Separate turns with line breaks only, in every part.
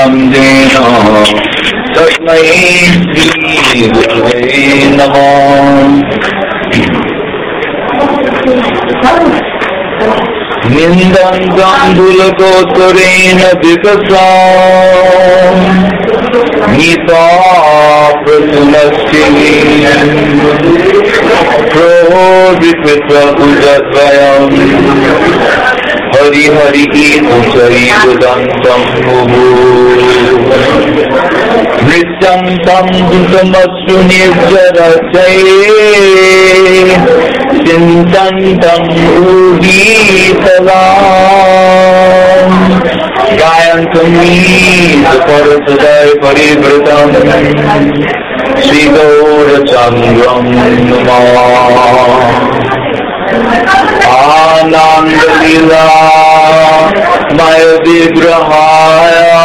Nandena Tasmai Shri Gurave Namah Nindantam Dulagotarena Vikasam Nita Prasunasini Prodipitra Ujatvayam Hari Hari Ituchari Budantam Muhu Nityantam Dutamatsu Nirjarachaye Sintantam Uvitalam Gayantam Nidaparasadai Parivritam Sri Gaura Chandram Namah Ananda Lila Maya Vigrahaya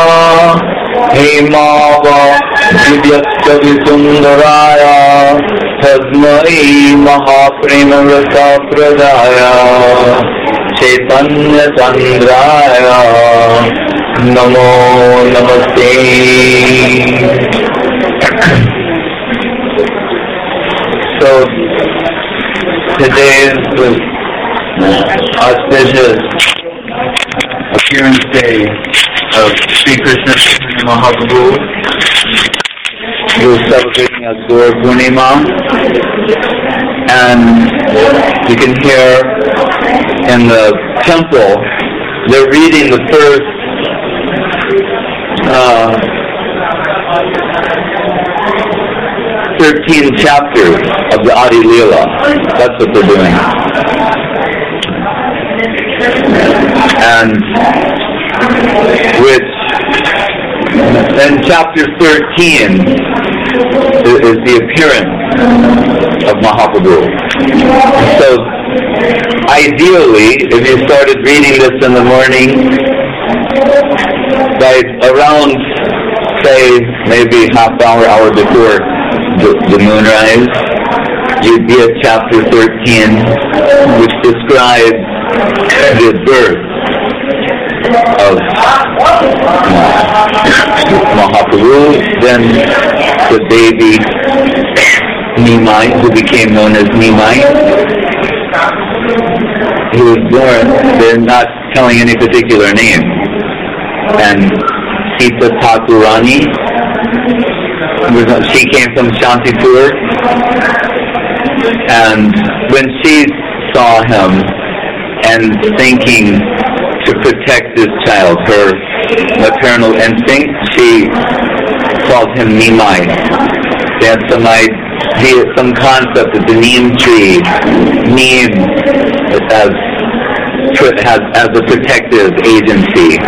Hemava Divyakta Visundaraya Tasmai Mahaprema Rasa Pradaya Chaitanya Chandraya Namo Namaste. So today's auspicious appearance day of Sri Krishna Chaitanya Mahaprabhu. We're celebrating as Gaur Purnima, and you can hear in the temple they're reading the first 13 chapters of the Adi Leela. That's what they're doing. And which in chapter 13 is the appearance of Mahaprabhu. So ideally, if you started reading this in the morning, by around, say, maybe half hour before the moonrise, you'd be at chapter 13, which describes the birth of Mahaprabhu, then the baby Nimai, who became known as Nimai. He was born, they're not telling any particular name. And Sita Thakurani, she came from Shantipur, and when she saw him and thinking to protect this child, her maternal instinct, she called him Nimai. They had some concept that the neem tree, neem as a protective agency.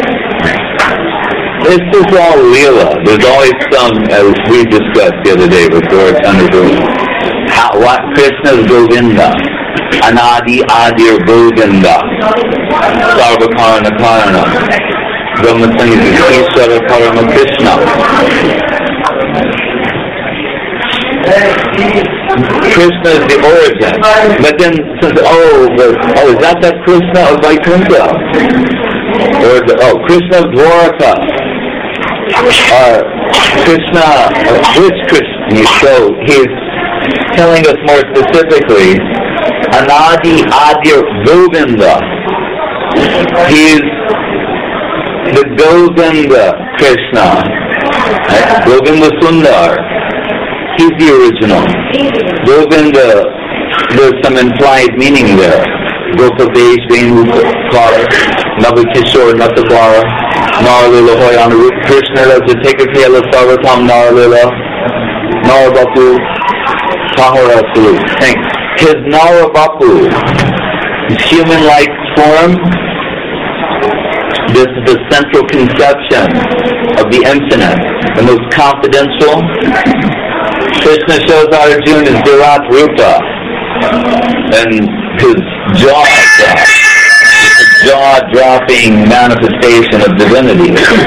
This is all Leela. There's always some, as we discussed the other day before Chandraguru, what Krishna's Govinda, Anadi Adir Govinda, Sarvakarana Karana, Brahma Sangita, Ishvara Parama Krishna. Krishna is the origin. But then, is that Krishna of Vaikuntha? Or Krishna of Dwaraka? Krishna, which Krishna? So he's telling us more specifically, Anadi Adir Govinda. He's the Govinda Krishna. Right? Govinda Sundar. He's the original. Govinda, there's some implied meaning there. Gopadesh, Venukar, Navakishore, Natabara, Naralila Hoyana, Krishna, Jatakakela, Sarvatam, Naralila, Narabapu, Taharasu. His Narabapu, his human-like form, this is the central conception of the infinite, the most confidential. Krishna shows Arjuna his Virat Rupa and his jaw-dropping manifestation of divinity.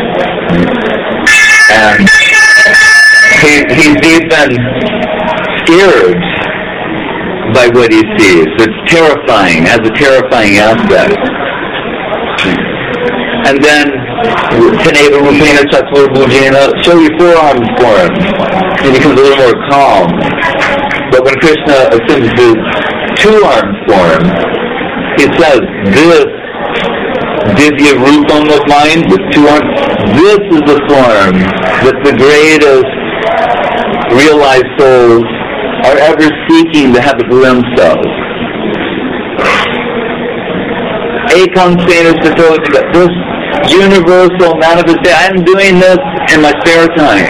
And he's even scared by what he sees. It's terrifying, has a terrifying aspect. And then Taneva Rupena Chatur Bhujena, show your forearms for him. He becomes a little more calm. But when Krishna assumes his two arms for him, he says, this Divya Rupam of mine, with two arms, this is the form that the greatest realized souls are ever seeking to have a glimpse of. Ekam Sena Satorika, this universal manifestation. I'm doing this in my spare time.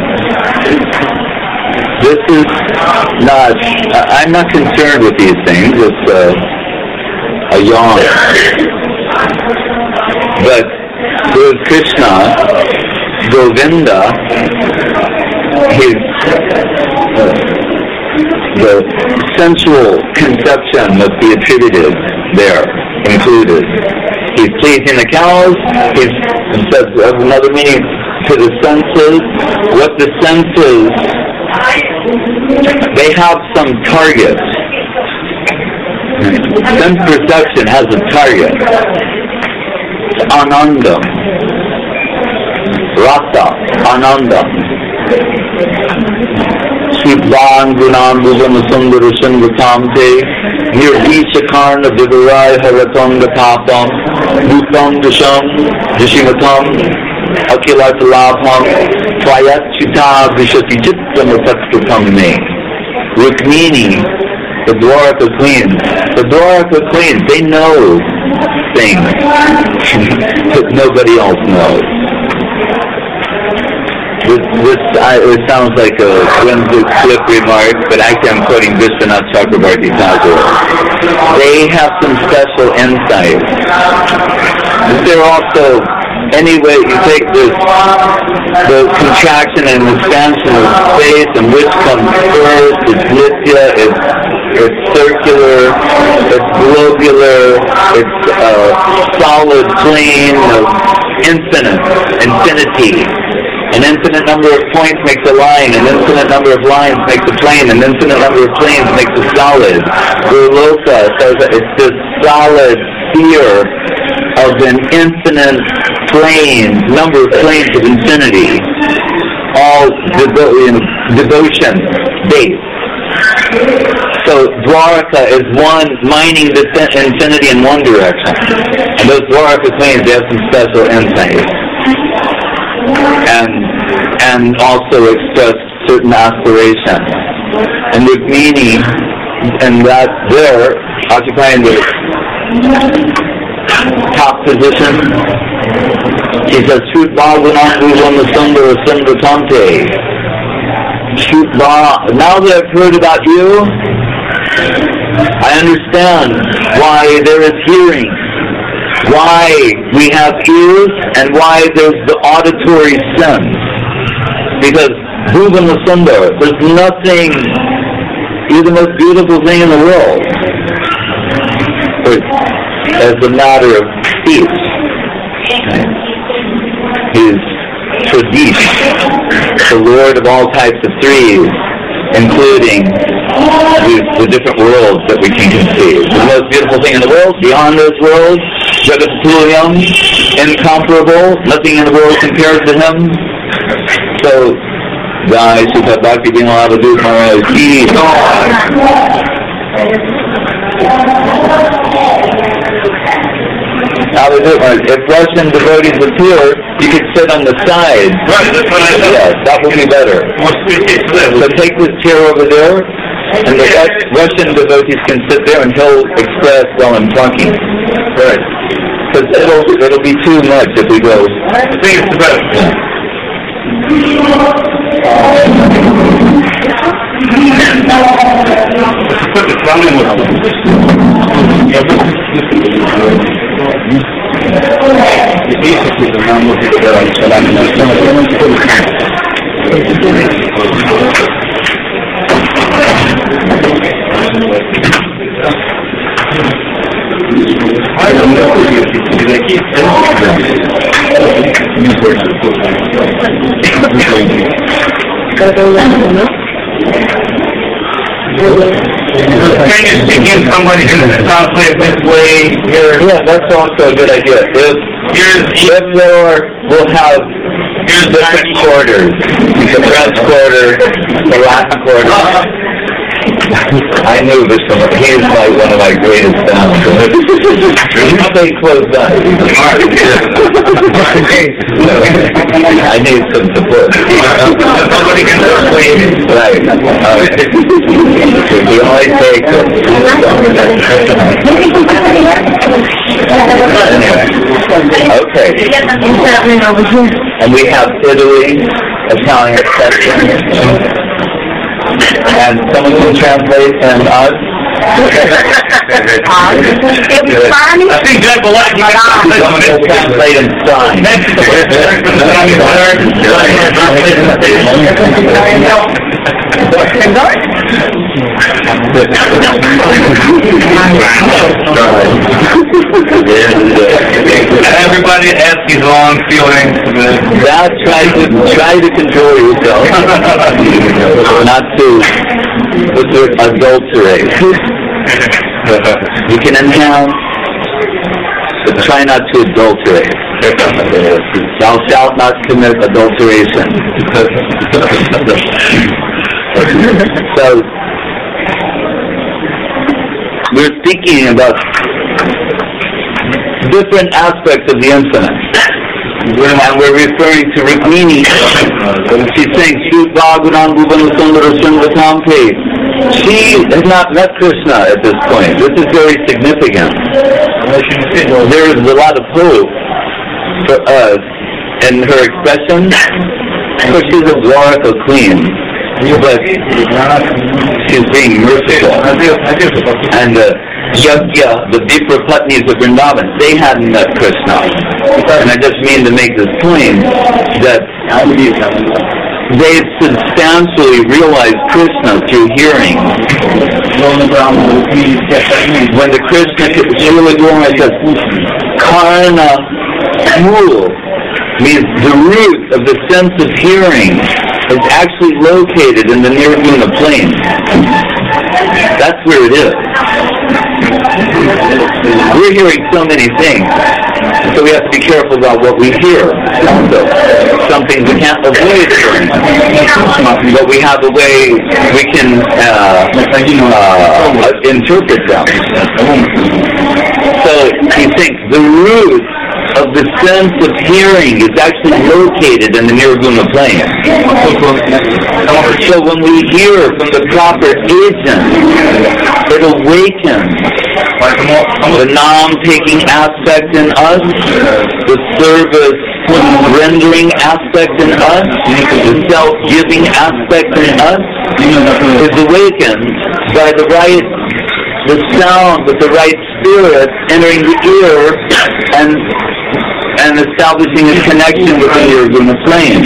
This is not, I'm not concerned with these things. It's a yawn. But with Krishna, Govinda, the sensual conception must be attributed there, included. He's pleasing the cows. He says another meaning to the senses. What the senses, they have some target. Sense perception has a target. Anandam. Rasa. Anandam. Sudvan Gunam Bhujam Sundara Shangatamte Nirvichakarna Vivarai Haratonga Papam Bhutam Disham Dishimatam Akilatalabham Twayachita Vishati Chittam Tatkatam Me. Rukmini, the Dwaraka Queens. The Dwaraka Queens, they know things that nobody else knows. It sounds like a whimsical flip remark, but actually I'm quoting Vishwanath Chakrabarti Thakur. They have some special insight. They're also, anyway, you take this, the contraction and expansion of space, and which comes first, it's nitya, it's circular, it's globular, it's a solid plane of infinity. An infinite number of points makes a line, an infinite number of lines makes a plane, an infinite number of planes makes a solid. Gurloka says that it's this solid sphere of an infinite plane, number of planes of infinity, all devotion based. So Dwaraka is one mining the infinity in one direction, and those Dwaraka planes, they have some special insight. And also express certain aspirations. And Rukmini, and that there, occupying the top position, he says, Shutba Gunam Sundara Sundratante. Shutba, now that I've heard about you, I understand why there is hearing, why we have ears, and why there's the auditory sense. Because Bhuvana Sundar, there's nothing, you're the most beautiful thing in the world. As a matter of speech. He's Tradish, the Lord of all types of threes, including the different worlds that we can conceive. The most beautiful thing in the world, beyond those worlds, Jagatatulyam, incomparable, nothing in the world compares to him. So, guys, Sutta Bhakti Vinod Adhu Maharaj ki if Russian devotees appear, you could sit on the side. Right, that's what I said. Yes, that would be better. So take this chair over there, and the Russian devotees can sit there and he'll express while I'm talking. Right. Because it'll be too much if we go. I think it's the best. Yeah. Somebody can translate this way here. Yeah, that's also a good idea. If Therefore, we'll have different quarters. The French quarter, the Latin quarter. I knew this one. He is like one of my greatest fans. You stay close by. I need some support. Right. We only take anyway. Okay. And we have Italy, Italian section. And someone can translate and us?
I think Jack will like my
someone can translate and sign.
Everybody has his own feelings.
Now try to control yourself, not to adulterate. You can enhance, but try not to adulterate. Thou shalt not commit adulteration. So, we're speaking about different aspects of the infinite. And we're referring to Rukmini. She's saying, she has not met Krishna at this point. This is very significant. There is a lot of hope for us in her expression, because she's a Dwaraka queen, but she's being merciful. And Yagya, the Vipra Patnis of Vrindavan, they hadn't met Krishna. And I just mean to make this point that they substantially realized Krishna through hearing. When the Krishna, Srila Gurumai says, Karna Mool means the root of the sense of hearing is actually located in the Nirguna plane. That's where it is. We're hearing so many things, so we have to be careful about what we hear. Also, some things we can't avoid hearing, but we have a way we can interpret them. So he thinks the root of the sense of hearing is actually located in the Nirguna plane. So when we hear from the proper agent, it awakens the Nam-taking aspect in us, the service rendering aspect in us, the self-giving aspect in us is awakened by the sound with the right spirit entering the ear and establishing a connection with the Nirguna plane.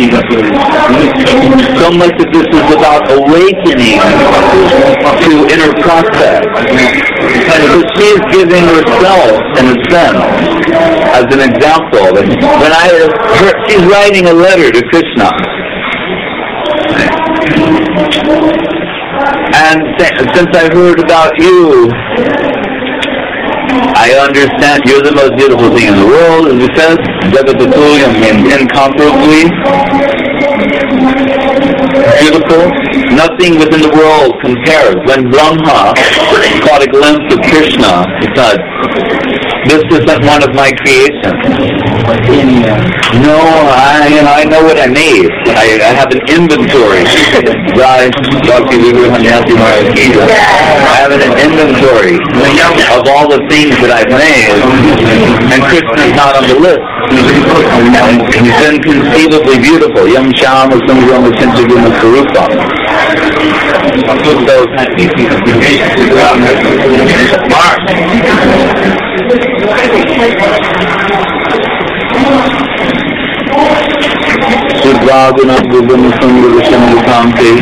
So much of this is about awakening to inner process. So she is giving herself, in a sense, as an example. When she's writing a letter to Krishna. And since I heard about you, I understand you're the most beautiful thing in the world, as it says, Jagatatulyam means incomparably beautiful. Nothing within the world compares. When Brahma caught a glimpse of Krishna, he said, this isn't one of my creations. No, I know what I made. I have an inventory. I have an inventory of all the things that I've made, and Krishna's not on the list. He's inconceivably beautiful. Yam Shama Sundram Chinchaguna Sarupa. Sudvagunam Gubam Sundram Sundramte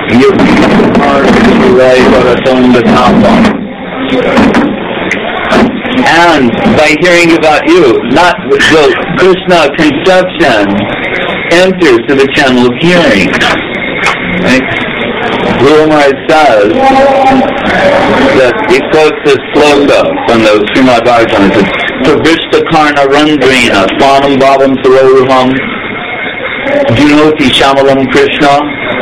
And by hearing about you, not the Krishna conception enters to the channel of hearing. Right? Guru Maharaj says that he quotes this sloka from the Srimad Bhagavatam. It says, Pravishta Karna Randrena Swanam Bhavam Saroruham Junoti Shamalam Krishna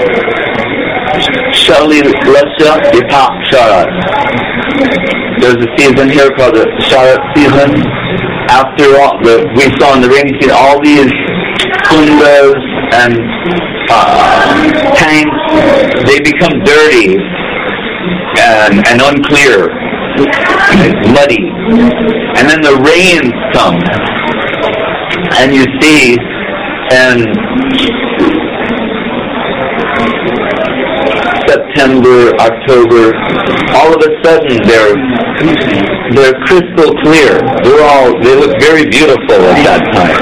Shali Lasya Yapak Sharat. There's a season here called the Sharat season. After all, we saw in the rainy season all these kundas and tanks, they become dirty and unclear, muddy. And then the rains come, and you see, and September, October, all of a sudden they're crystal clear. They look very beautiful at that time.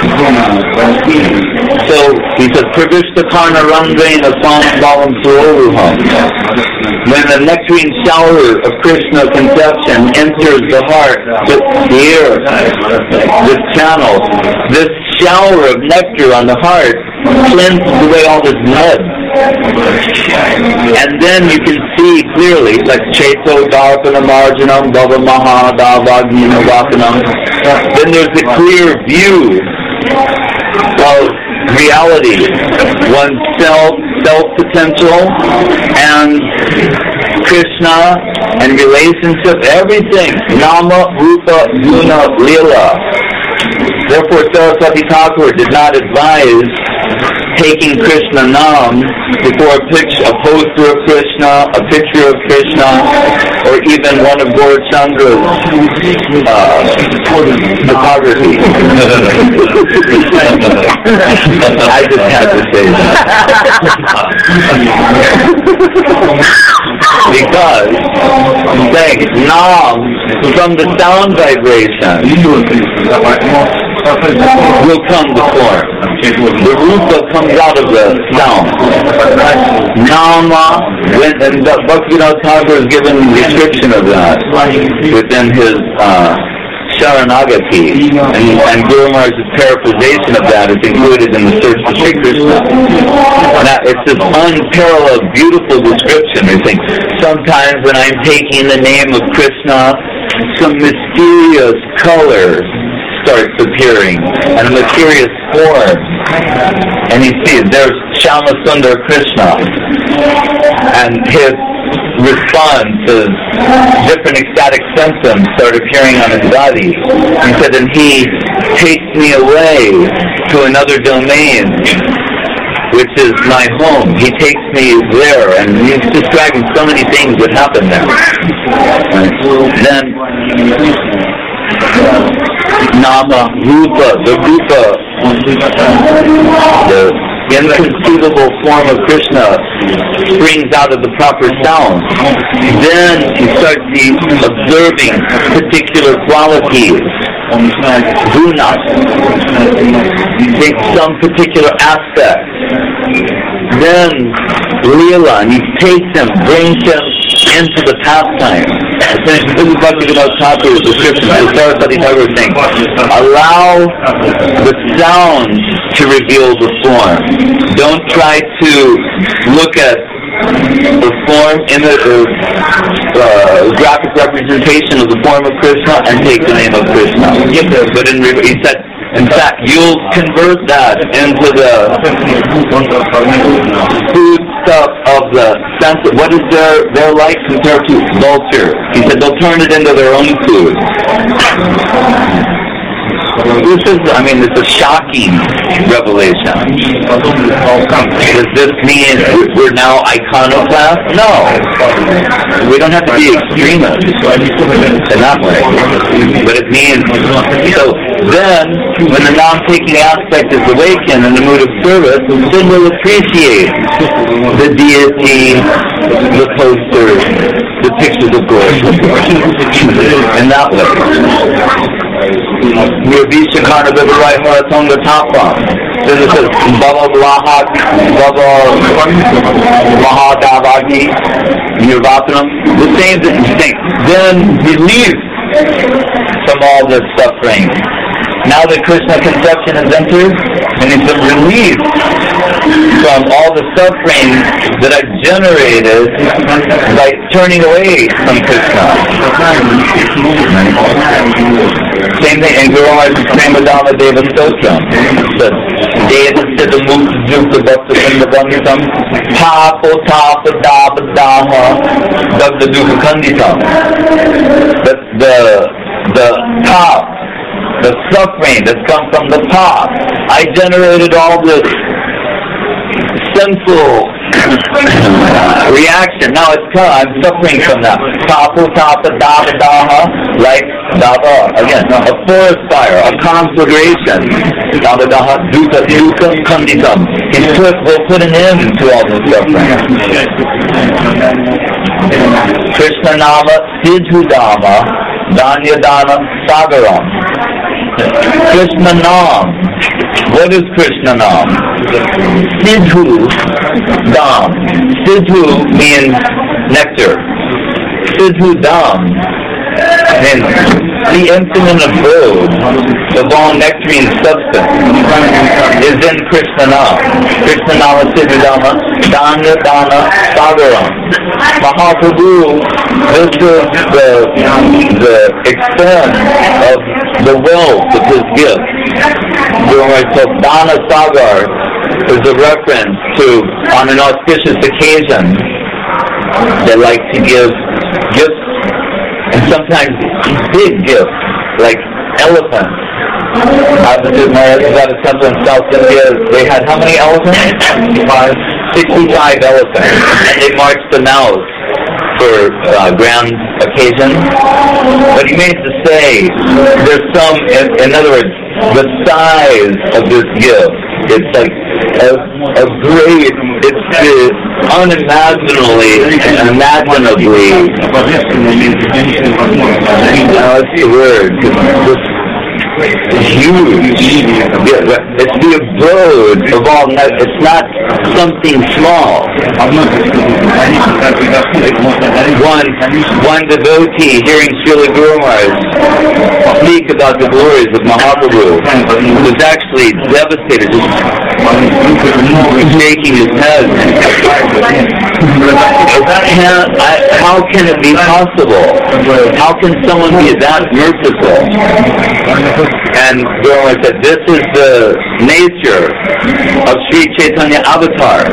So he says, Pravishta Karna Randrena Swanam Bhavam Saroruham. When the nectarine shower of Krishna conception enters the heart, this channel, this shower of nectar on the heart cleanses away all this mud. And then you can see clearly, like Cheto Darpana Marjanam Bhava Maha Davagnina Vakanam. Then there's a clear view of reality, one's self-potential, and Krishna, and relationship, everything. Nama, Rupa, Guna, Lila. Therefore, Saraswati Thakur did not advise taking Krishna Nam before a poster of Krishna, a picture of Krishna, or even one of Gaur Chandra's photography. I just had to say that. Because I'm saying Nam, from the sound vibration, will come the form. The Rupa comes out of the sound. Nama, and Bhaktivinoda Thakur has given a description of that within his Sharanagati, and Guru Maharaj's paraphrasation of that is included in the Search for Sri Krishna. Now, it's this unparalleled, beautiful description. I think sometimes when I'm taking the name of Krishna, some mysterious color starts appearing, and a mysterious form. And he sees there's Shama Sundar Krishna, and his response is different ecstatic symptoms start appearing on his body. He said, and he takes me away to another domain, which is my home. He takes me there, and he's describing so many things that happen there. Then Nama, Rupa, the Rupa, the inconceivable form of Krishna springs out of the proper sound. Then you start observing particular qualities, gunas, take some particular aspect. Then Leela, and he takes him, brings him into the pastime. This is Bhaktivinoda Thakur's description. The Saraswati Thakur is saying, allow the sound to reveal the form. Don't try to look at the form in the graphic representation of the form of Krishna and take the name of Krishna. But he said, in fact, you'll convert that into the food stuff of the sense of what is their life compared to vulture. He said they'll turn it into their own food. It's a shocking revelation. Does this mean we're now iconoclasts? No. We don't have to be extremists in that way. But it means, so then, when the non-taking aspect is awakened in the mood of service, then we'll appreciate the deity, the posters, the pictures of God. In that way. Nirvisha Karna Vivarai Maratonga Tapa. Then it says Baba Lahak, Baba Mahadavagi, Nirvatanam. The same thing. Then relief from all this suffering. Now that Krishna conception has entered, and it's been released, from all the suffering that I've generated by turning away from Krishna. Same thing in Guru Maharaj's Premadama Deva Stotram. Deva Siddha Mukta Jukta Bhakta Vindabandhitam Papo Tapa Dapa Daha Dagda Dukkha Kanditam. The top, the suffering that's come from the top. I generated all this sinful reaction. Now it's come. I'm suffering from that. Tapu tapa dava daha, like dava again, a forest fire, a conflagration. Dava daha dukkha kanditam. We'll put an end to all this suffering. Krishna nama Sidhu Dhamma Danya Dana Sagaram. Krishna Nam. What is Krishna Nam? Sidhu Dham. Sidhu means nectar. Sidhu Dham means the infinite abode of all nectarine substance is in Krishna Nam. Krishna Nama Sidhu Dhama Danya Dana Sagaram. Mahaprabhu, this is the extent of the wealth of his gift. So Dana Sagar is a reference to, on an auspicious occasion, they like to give gifts, and sometimes big gifts, like elephants. Opposite Maharaj's temple in South India, they had how many elephants? 65 elephants, and they marched them out for grand occasions. But he made to say, there's some, in other words, the size of this gift, it's like a great, it's unimaginably, what's the word? It's huge. It's the abode of all. It's not something small. One devotee hearing Srila Guru Maharaj speak about the glories of Mahaprabhu was actually devastated, just shaking his head. How can it be possible? How can someone be that merciful? And Guru Maharaj said, this is the nature of Sri Chaitanya Avatar.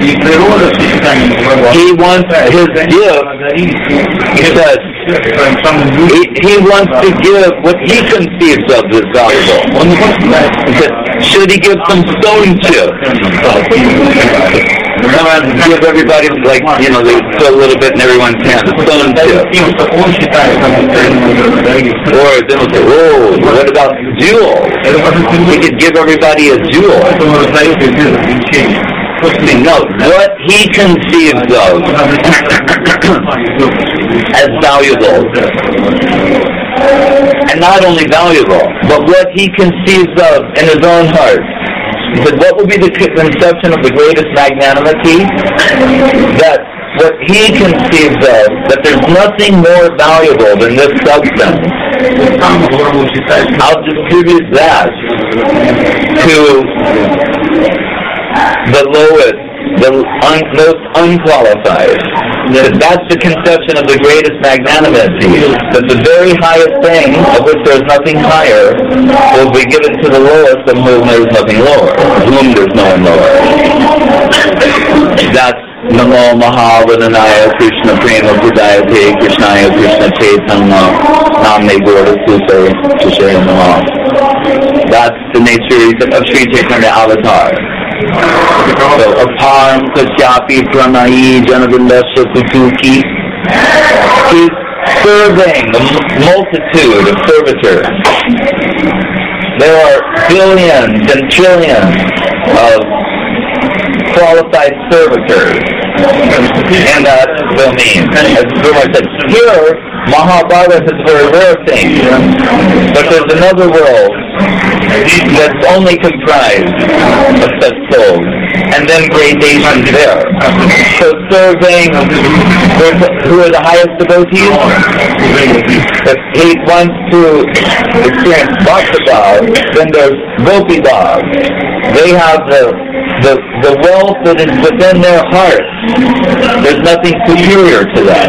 He wants his gift, he said, he wants to give what he conceives of as valuable. He said, should he give some stone chips? Give everybody, like, they put a little bit in everyone's hand, a stone chip. Or then we'll say, oh, what about jewels? He could give everybody a jewel. No, what he conceives of as valuable. And not only valuable, but what he conceives of in his own heart. He said, what will be the conception of the greatest magnanimity? That what he conceives of, that there's nothing more valuable than this substance. I'll distribute that to the lowest, the most unqualified. That's the conception of the greatest magnanimity, that the very highest thing, of which there is nothing higher, will be given to the lowest, of whom there is nothing lower, of whom there is no one lower. That's Namo Mahavadhanaya Krishna Prema Pradayate Krishnaya Krishna Chaitanya Namne Gora Susaya Namo. That's the nature of Sri Chaitanya Avatar. So, Aparam Kasyapi Pranayi Janavindasya Kutuki. He's serving a multitude of servitors. There are billions and trillions of qualified servitors in that domain. As Guru said, here, Mahabharata is a very rare thing. But there's another world that's only comprised of such souls, and then gradations there. So serving, who are the highest devotees? If he wants to experience Bhakti Bhav, then there's Gopi Bhav. They have the the wealth that is within their hearts. There's nothing superior to that.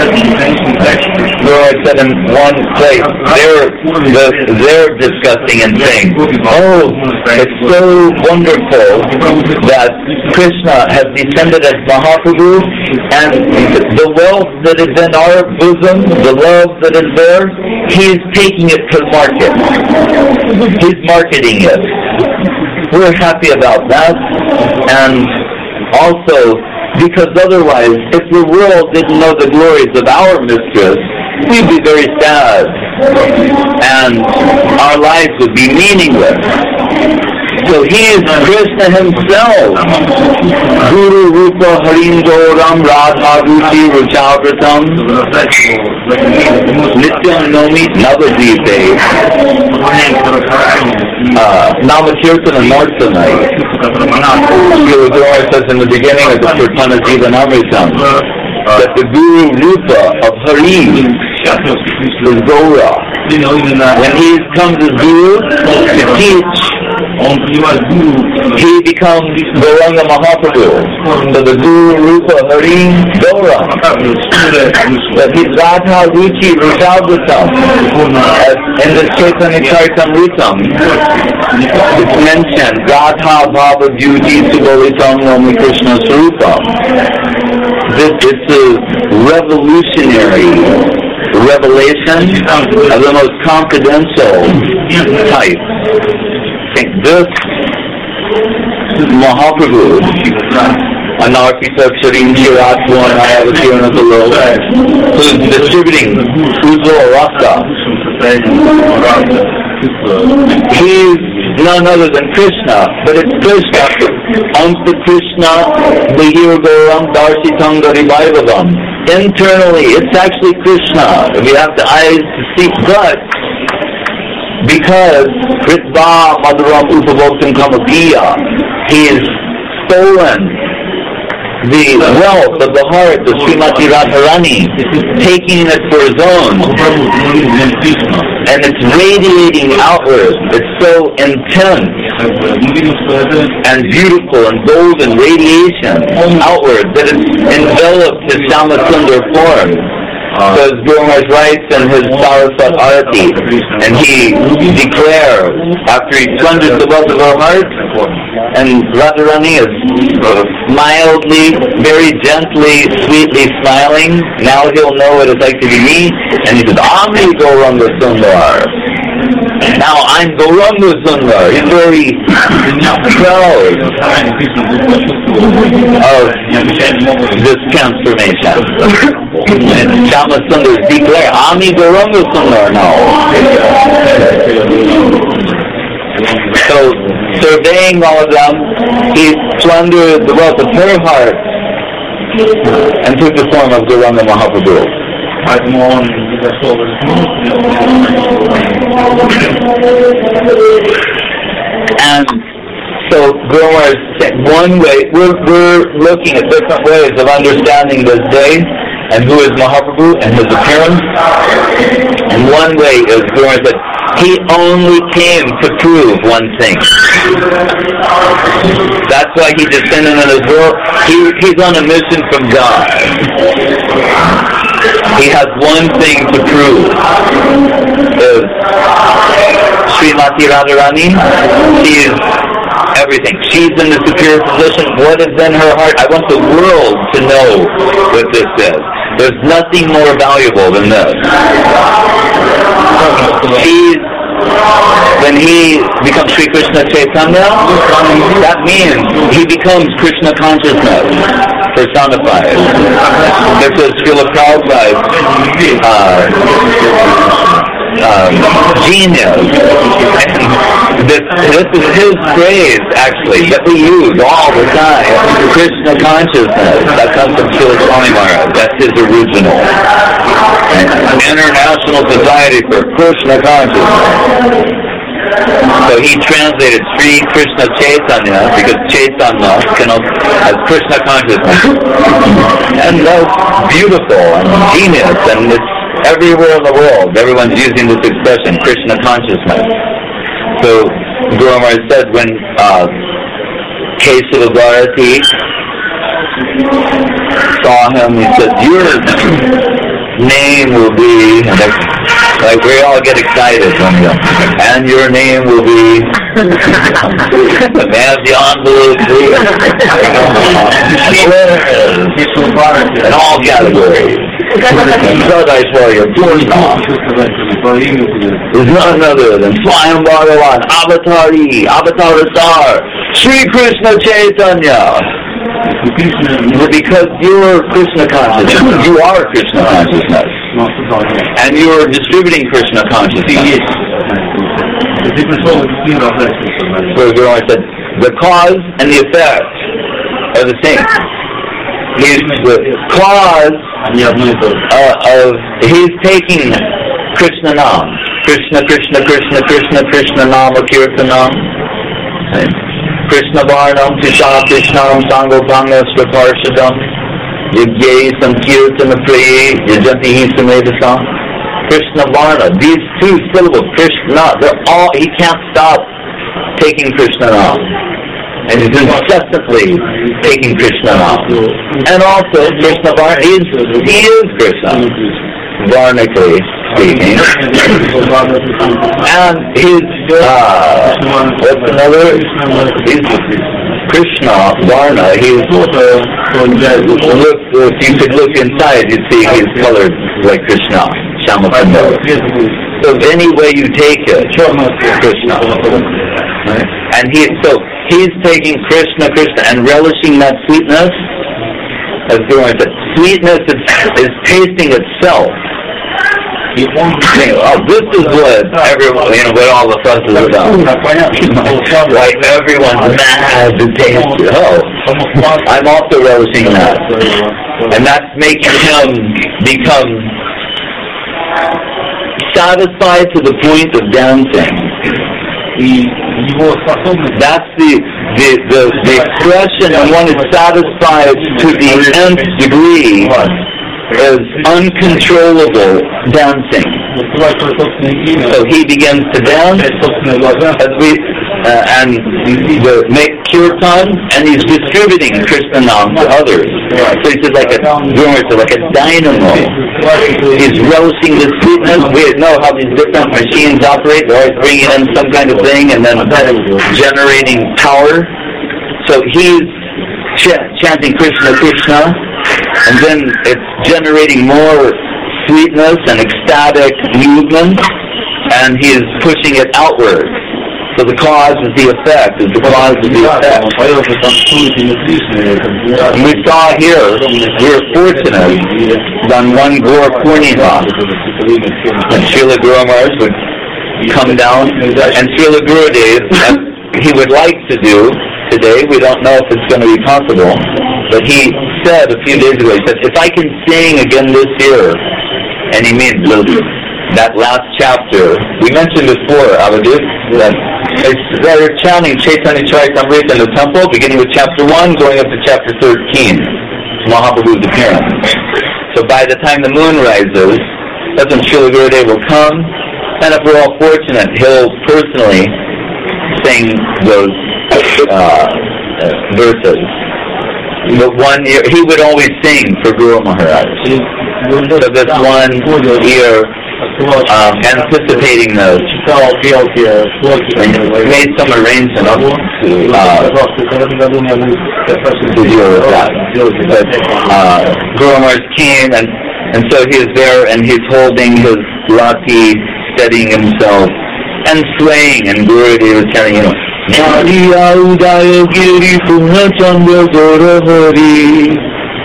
Lord said in one place, they're discussing and saying, oh, it's so wonderful that Krishna has descended as Mahaprabhu, and the wealth that is in our bosom, the love that is there, he's taking it to market. He's marketing it. We're happy about that, and also because otherwise, if the world didn't know the glories of our mistress, we'd be very sad, and our lives would be meaningless. So he is Krishna himself. Guru Rupa Harindoram Radha Ruchi Ruchavratam Nityam Nomi Navadvipe Namakirtana Nartanai. Guru Guru says in the beginning of the Kirtana Jivanamritam that the Guru Rupa of Hari is Gaura. When he comes as Guru to teach, he becomes Gauranga Mahaprabhu. So the Guru Rupa Hari Gaura. That he's Radha Ruchi Rushabhutam. In the Chaitanya Charitamritam, it's mentioned Radha Bhava Beauty Subalitam Rama Krishna Sarupam. This is a revolutionary revelation of the most confidential type. I think this Mahaprabhu, Anarpita Ksharim Shiratwan Ayavatiranathalo, who's distributing Ujjvala Rasa, he's none other than Krishna, but it's Krishna. Anta Krishna Vihir Gauram Darshitam Garibhaivavam. Internally, it's actually Krishna. We have the eyes to see, but because Ritva Madhuram Upavoktam Kamapiya, he's stolen the wealth of the heart of Srimati Radharani, taking it for his own, and it's radiating outward. It's so intense and beautiful and golden radiation outward that it's enveloped his Shyamasundar form. So as Guru Maharaj writes in his Saraswat Arati, and he declares, after he plunges the wealth of our heart, and Radharani is mildly, very gently, sweetly smiling, now he'll know what it's like to be me, and he says, Ami Gauranga Sundar. Now I'm Gauranga Sundar. He's very proud of this transformation. And Shyamasundar declared, Ami Gauranga Sundar now. So, surveying all of them, he plundered the wealth of her heart and took the form of Gauranga Mahaprabhu. And so Guru Maharaj said, one way, we're looking at different ways of understanding this day and who is Mahaprabhu and his appearance. And one way is, Guru Maharaj said, he only came to prove one thing. That's why he descended on his world. He's on a mission from God. He has one thing to prove. Srimati Radharani, she is everything. She's in the superior position. What is in her heart? I want the world to know what this is. There's nothing more valuable than this. When he becomes Sri Krishna Chaitanya, that means he becomes Krishna consciousness personified. This is Srila Prabhupada's genius. And this is his phrase, actually, that we use all the time. Krishna consciousness. That comes from Srila Swami Maharaj. That's his original. International Society for Krishna Consciousness. So he translated Sri Krishna Chaitanya, because Chaitanya has Krishna consciousness. And that's beautiful and genius, and it's everywhere in the world. Everyone's using this expression, Krishna consciousness. So Guru Maharaj said when Kesava Bharati saw him. He said, "Your name will be," like we all get excited when you, "and your name will be," the man of the envelope, in all categories. Sadashwarya Purna is none other than Swayam Bhagavan, Avatar Sar, Sri Krishna Chaitanya. Because you are Krishna consciousness, you are Krishna consciousness, and you are distributing Krishna consciousness. So Guru Maharaj said, the cause and the effect are the same. He's the cause he's taking Krishna Nam, Krishna Krishna Krishna Krishna Krishna Nama Kirtanam, Krishna Varnam Tisha Krishnam Sangopanga Svaparshadam Yagye Sankirtana Praye Yajanti Samedasam. Krishna Varna, these two syllables, Krishna, they're all, he can't stop taking Krishna Nam. And he's incessantly taking Krishna Nam. And also, Krishna Varna, he is Krishna, Varnically speaking. And his, what's another? He's Krishna Varna. He's, look, if you could look inside, you'd see he's colored like Krishna, Shyamapanda. So any way you take it, Krishna. And he's taking Krishna, and relishing that sweetness. As Guru said, sweetness is tasting itself. Oh, this is what everyone, what all the fuss is about. Like everyone's mad to taste it. Oh, I'm also relishing that. And that's making him become satisfied to the point of dancing. That's the expression when one is satisfied to the nth degree is uncontrollable dancing. So he begins to dance and make kirtan, and he's distributing Krishna Nam to others. So he's like a dynamo. He's relishing the sweetness. We know how these different machines operate. They're always bringing in some kind of thing and then generating power. So he's chanting Krishna Krishna, and then it's generating more sweetness and ecstatic movement, and he is pushing it outward. So the cause is the effect, is the cause of the effect. And we saw here, we were fortunate on one Gaur Purnima, and Srila Guru Maharaj would come down, and Srila Gurudev, as he would like to do today, we don't know if it's going to be possible, but he said a few days ago, he said, if I can sing again this year, and he means that last chapter, we mentioned before, Avadip, that they're chanting Chaitanya Charitamrita in the temple, beginning with chapter 1, going up to chapter 13, Mahaprabhu's appearance. So by the time the moon rises, that's when Srila Gurudev will come, and if we're all fortunate, he'll personally sing those verses. But 1 year, he would always sing for Guru Maharaj. So this 1 year, anticipating the, made some arrangement to deal with that. But Guru Maharaj came, and so he is there, and he's holding his lati, steadying himself, and swaying, and Gurudev is telling him, Nadiya Udaya Giri Puna Chandra Gora Hari.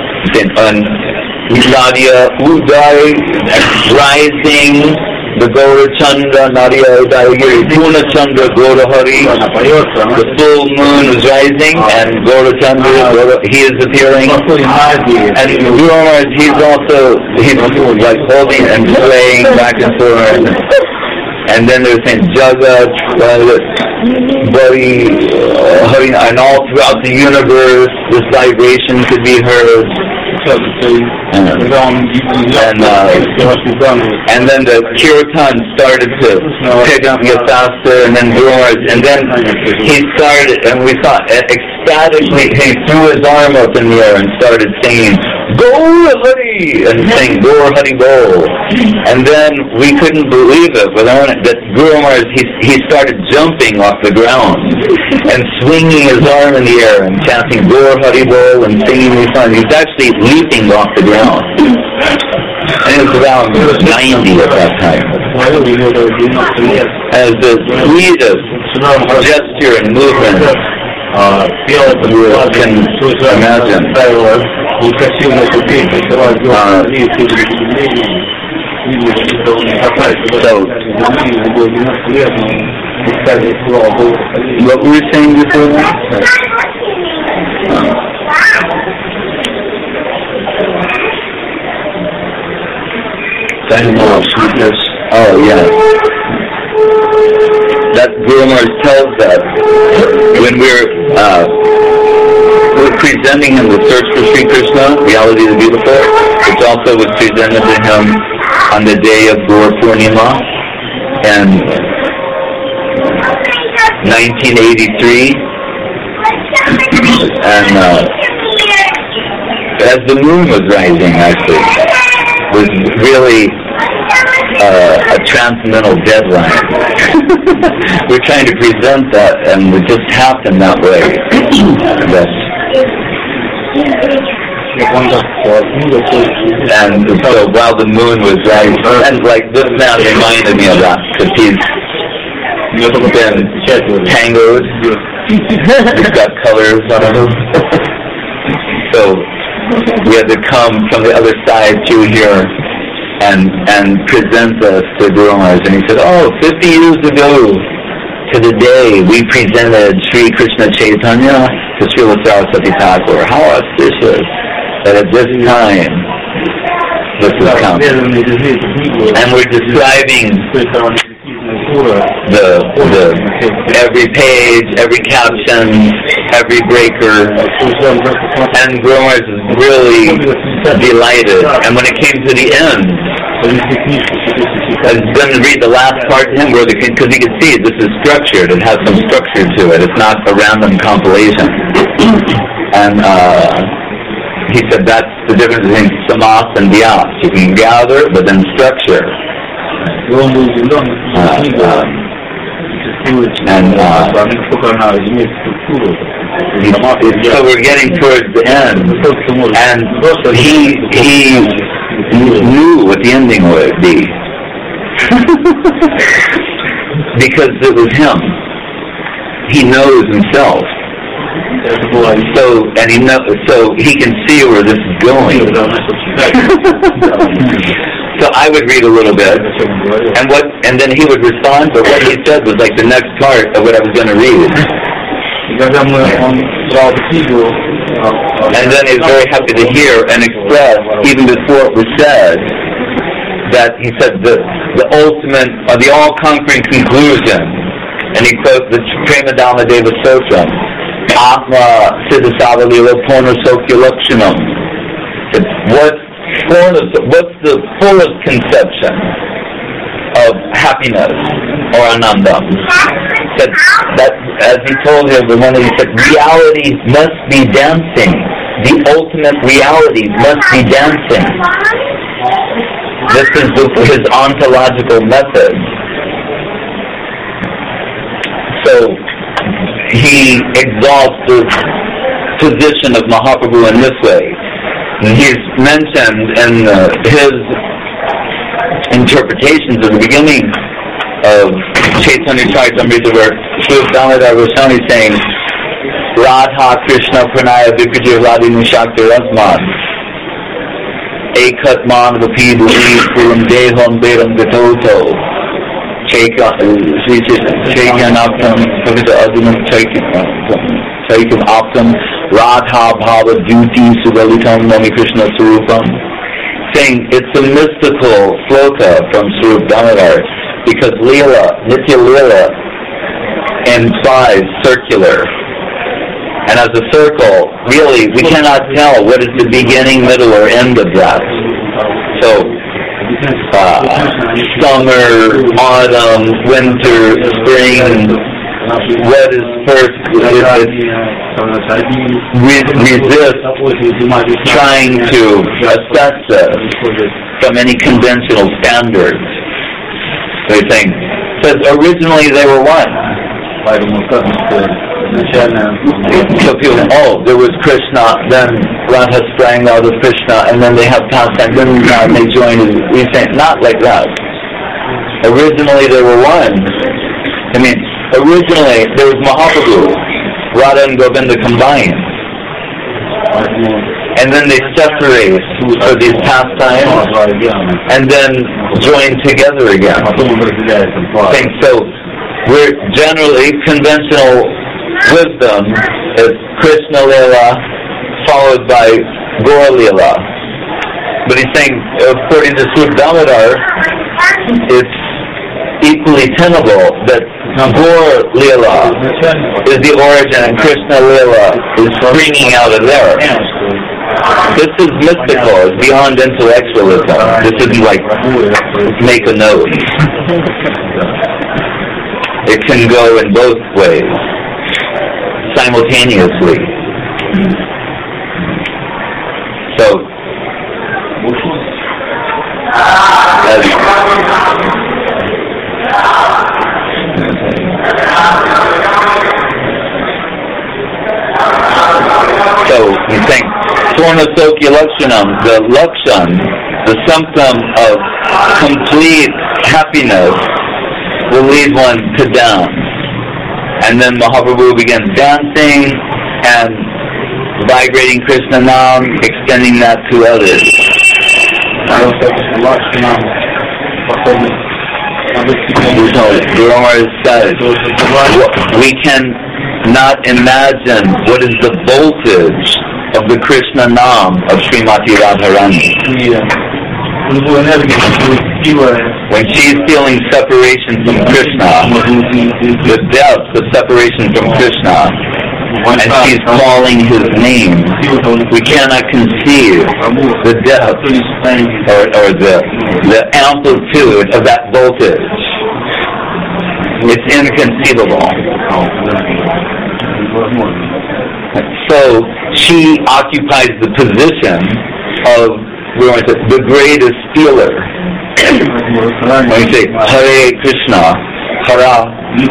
Nadiya Udaya, rising, the Gora Chandra, Nadiya Udaya Giri Puna Chandra Gora Hari. The full moon is rising, and Gora Chandra, he is appearing. And Guru Maharaj, he's like holding and swaying back and forth. And then they're saying Jagat, Bari, and all throughout the universe, this vibration could be heard. And then the kirtan started to pick up get faster, and then he started, and we saw ecstatically he threw his arm up in the air and started singing Gaur Hari and saying Gaur Hari Bol. And then we couldn't believe it, but that Guru Maharaj, he started jumping off the ground and swinging his arm in the air and chanting Gaur Hari Bol and singing these songs. He was actually leaping off the ground. And he was around 90 at that time. As the sweetest gesture and movement you can imagine. What were you saying before that? Oh, yeah. That Guru Maharaj tells that when we're presenting him the search for Sri Krishna, Reality of the Beautiful, which also was presented to him on the day of Gaur Purnima in 1983. And as the moon was rising, actually, was really a transcendental deadline. We're trying to present that, and it just happened that way. And so while the moon was rising, and like this man reminded me of that, because he's been tangoed. He's got colors on him. So we had to come from the other side to here and present us to Guru Maharaj. And he said, 50 years ago to the day we presented Sri Krishna Chaitanya to Srila Saraswati Thakur. How auspicious that at this time this has come. And we're describing the every page, every caption, every breaker, and Guru Maharaj is really delighted. And when it came to the end, I was going to read the last part to him, because he could see this is structured. It has some structure to it. It's not a random compilation. And he said that's the difference between samas and vyas. You can gather, but then structure. So we're getting towards the end, and he knew what the ending would be because it was him. He knows himself. So he can see where this is going. So I would read a little bit, and then he would respond. But what he said was like the next part of what I was going to read. And then he was very happy to hear and express, even before it was said, that he said the ultimate, the all-conquering conclusion. And he quotes the Prema Dhamma Deva Sotram. Atma Siddhasava Lila Purna Sokya Lakshanam. What's the fullest conception of happiness or anandam? That as he told him, he said, reality must be dancing. The ultimate reality must be dancing. This is his ontological method. So he exalts the position of Mahaprabhu in this way. And he's mentioned in his interpretations at the beginning of Chaitanya Charitamrita, where Sri Damodar Goswami is saying, Radha Krishna Pranaya Vikajir Radhinu Shakti Rasman Ekat Man Vapi Bhuti Puram Deham Beram Gatoto Chaityan Aptam Kavita Adunam Chaityan Aptam Radha Bhava Duty Sugalitam Nami Krishna Surupam, saying it's a mystical sloka from Swarup Damodar, because Leela, Nitya Leela, implies circular, And as a circle, really, we cannot tell what is the beginning, middle, or end of that. So, summer, autumn, winter, spring, what is first? Resist trying to assess this from any conventional standards. They think, because originally they were one. So people, there was Krishna, then Radha sprang out of Krishna, and then they have pastime, then they joined. We say, not like that. Originally they were one. I mean, originally there was Mahaprabhu, Radha and Govinda combined. And then they separate for these pastimes, and then join together again. So we're generally conventional wisdom is Krishna Lila followed by Gaur Lila. But he's saying, according to Sri Damodar, it's equally tenable that Gaur Lila is the origin and Krishna Lila is springing out of there. This is mystical, it's beyond intellectualism. This isn't like, make a note. It can go in both ways, simultaneously. So, you think, Swarna Sokya Lakshanam, the Lakshan, the symptom of complete happiness, will lead one to dance. And then Mahaprabhu begins dancing and vibrating Krishna Nam, extending that to others. We can not imagine what is the voltage of the Krishna Nam of Srimati Radharani. When she's feeling separation from Krishna, the depth of separation from Krishna, and she's calling his name, we cannot conceive the depth or the amplitude of that voltage. It's inconceivable. So she occupies the position of the greatest feeler. When we say Hare Krishna, Hara,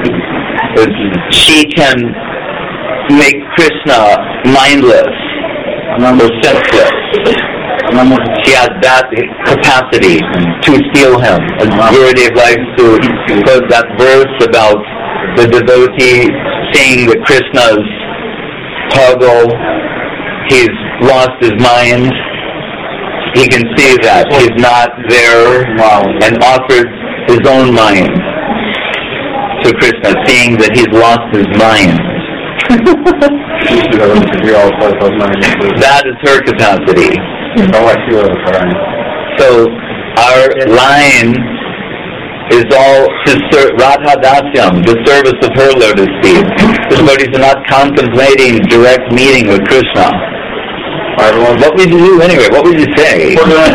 she can make Krishna mindless or senseless. She has that capacity to steal him. As Gurudev likes to quote that verse about the devotee seeing that Krishna's puggle, he's lost his mind. He can see that he's not there and offers his own mind to Krishna, seeing that he's lost his mind. That is her capacity. So our line is all to serve Radha Dasyam, the service of her lotus feet. The devotees are not contemplating direct meeting with Krishna. What would you do anyway? What would you say?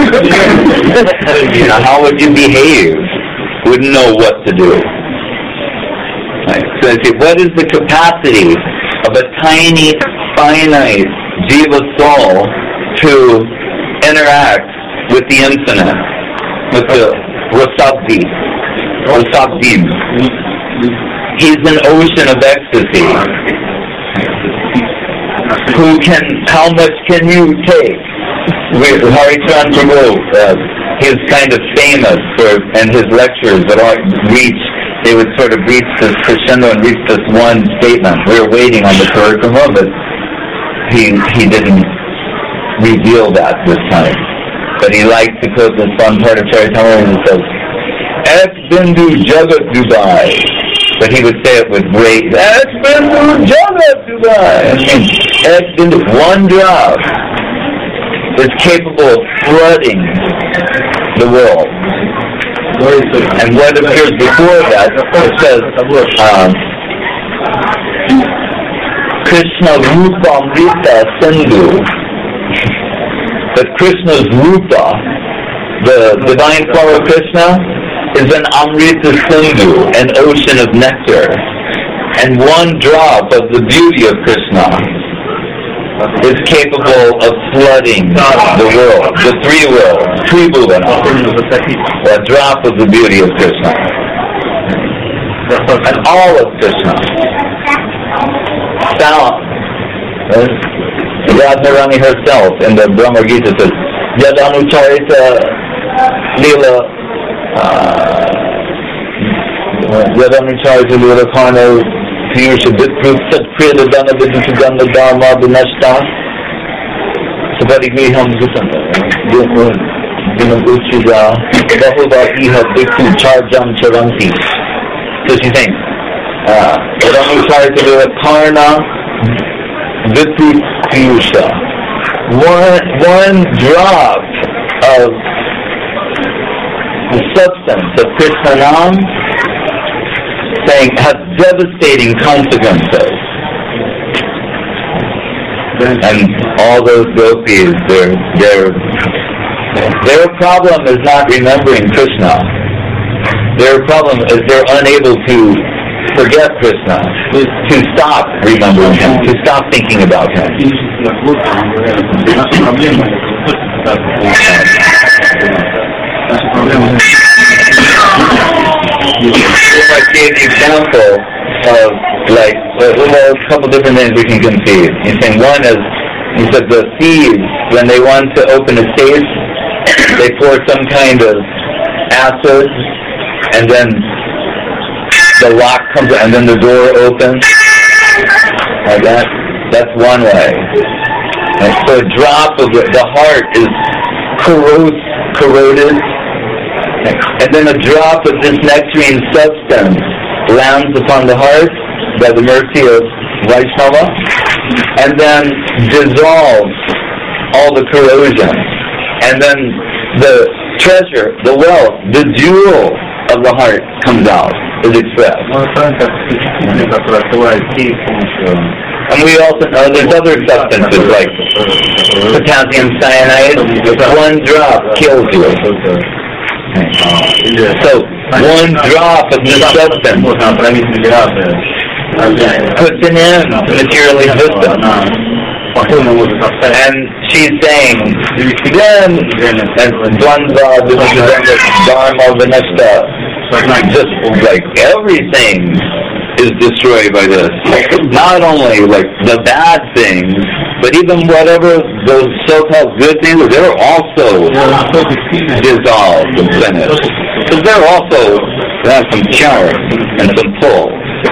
How would you behave? Wouldn't know what to do. Right. So I say, what is the capacity of a tiny, finite jiva soul to interact with the infinite, with the Rasabdi? He's an ocean of ecstasy. How much can you take? Harichan Prabhu, he's kind of famous and his lectures that they would sort of reach this crescendo and reach this one statement. We were waiting on the Parikrama, but he didn't reveal that this time. But he liked to quote this one part of Charitamrita and it says, Ek Bindu Jagat Dubai. But he would say it with great, Ek Bindu Jagat Dubai. Ek Bindu, one drop is capable of flooding the world. And what appears before that, it says, Krishna Rupa Amrita Sindhu. That Krishna's Rupa, the divine form of Krishna, is an Amrita Sindhu, an ocean of nectar. And one drop of the beauty of Krishna is capable of flooding the world, the three worlds, Tribhuvana, a drop of the beauty of Krishna. And all of Krishna. Radharani herself in the Brahma Gita says, Yadanucharita Lila Yadanucharita Lila Karna Piyusha Vidprut Sat Priyada Dana Vidutaganda Dharma Vinashta Sabadigriham Gutanda Dinam Uchida Bahuva Iha Vidku Charjam Charanti. So she's saying, Yadanucharita Lila Karna Vidprut Piyusha. One drop of the substance of Krishna Nam, saying, has devastating consequences. And all those gopis, their problem is not remembering Krishna. Their problem is they're unable to forget Krishna, to stop remembering him, to stop thinking about him. I gave the example of like, well, a couple different things we can conceive. He's saying one is, he said the thieves, when they want to open a safe, they pour some kind of acid, and then the lock comes and then the door opens. Like that. That's one way. And so a drop of the heart is corroded, and then a drop of this nectarine substance lands upon the heart by the mercy of Vaishnava, and then dissolves all the corrosion, and then the treasure, the wealth, the jewel of the heart comes out, is expressed. And we also know there's other substances like potassium cyanide. One drop kills you. So one drop of this substance puts an end to material existence. And she's saying, then, and Dvandva, Dharma, Vinashta, just like everything is destroyed by this. Not only like the bad things, but even whatever those so-called good things, they're also dissolved and finished. Because they're also, they have some charm and some pull.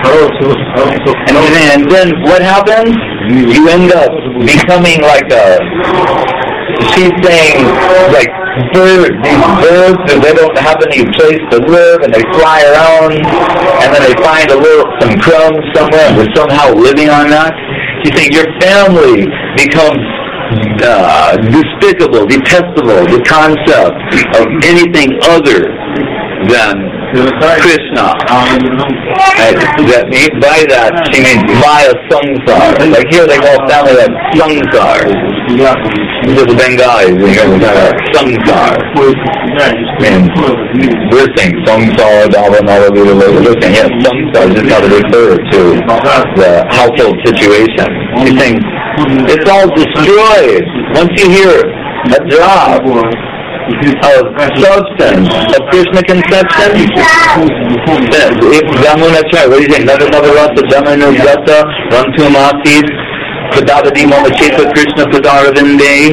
And then what happens? You end up becoming like she's saying, like birds, these birds, they don't have any place to live, and they fly around, and then they find some crumbs somewhere, and they're somehow living on that. She's saying your family becomes despicable, detestable, the concept of anything other than Krishna. By that, she means Maya Samsar. Like here they call family like Samsar. This is Bengali, Samsar. And we're saying Samsar, we're saying, yes, Samsar is just how to refer to the household situation. She's saying, it's all destroyed. Once you hear a drop of substance of Krishna conception, if Ramunachar, what do you think? Navavarata Jamanugata Rantumasid Padavadi Mamacheta Krishna Padaravinde.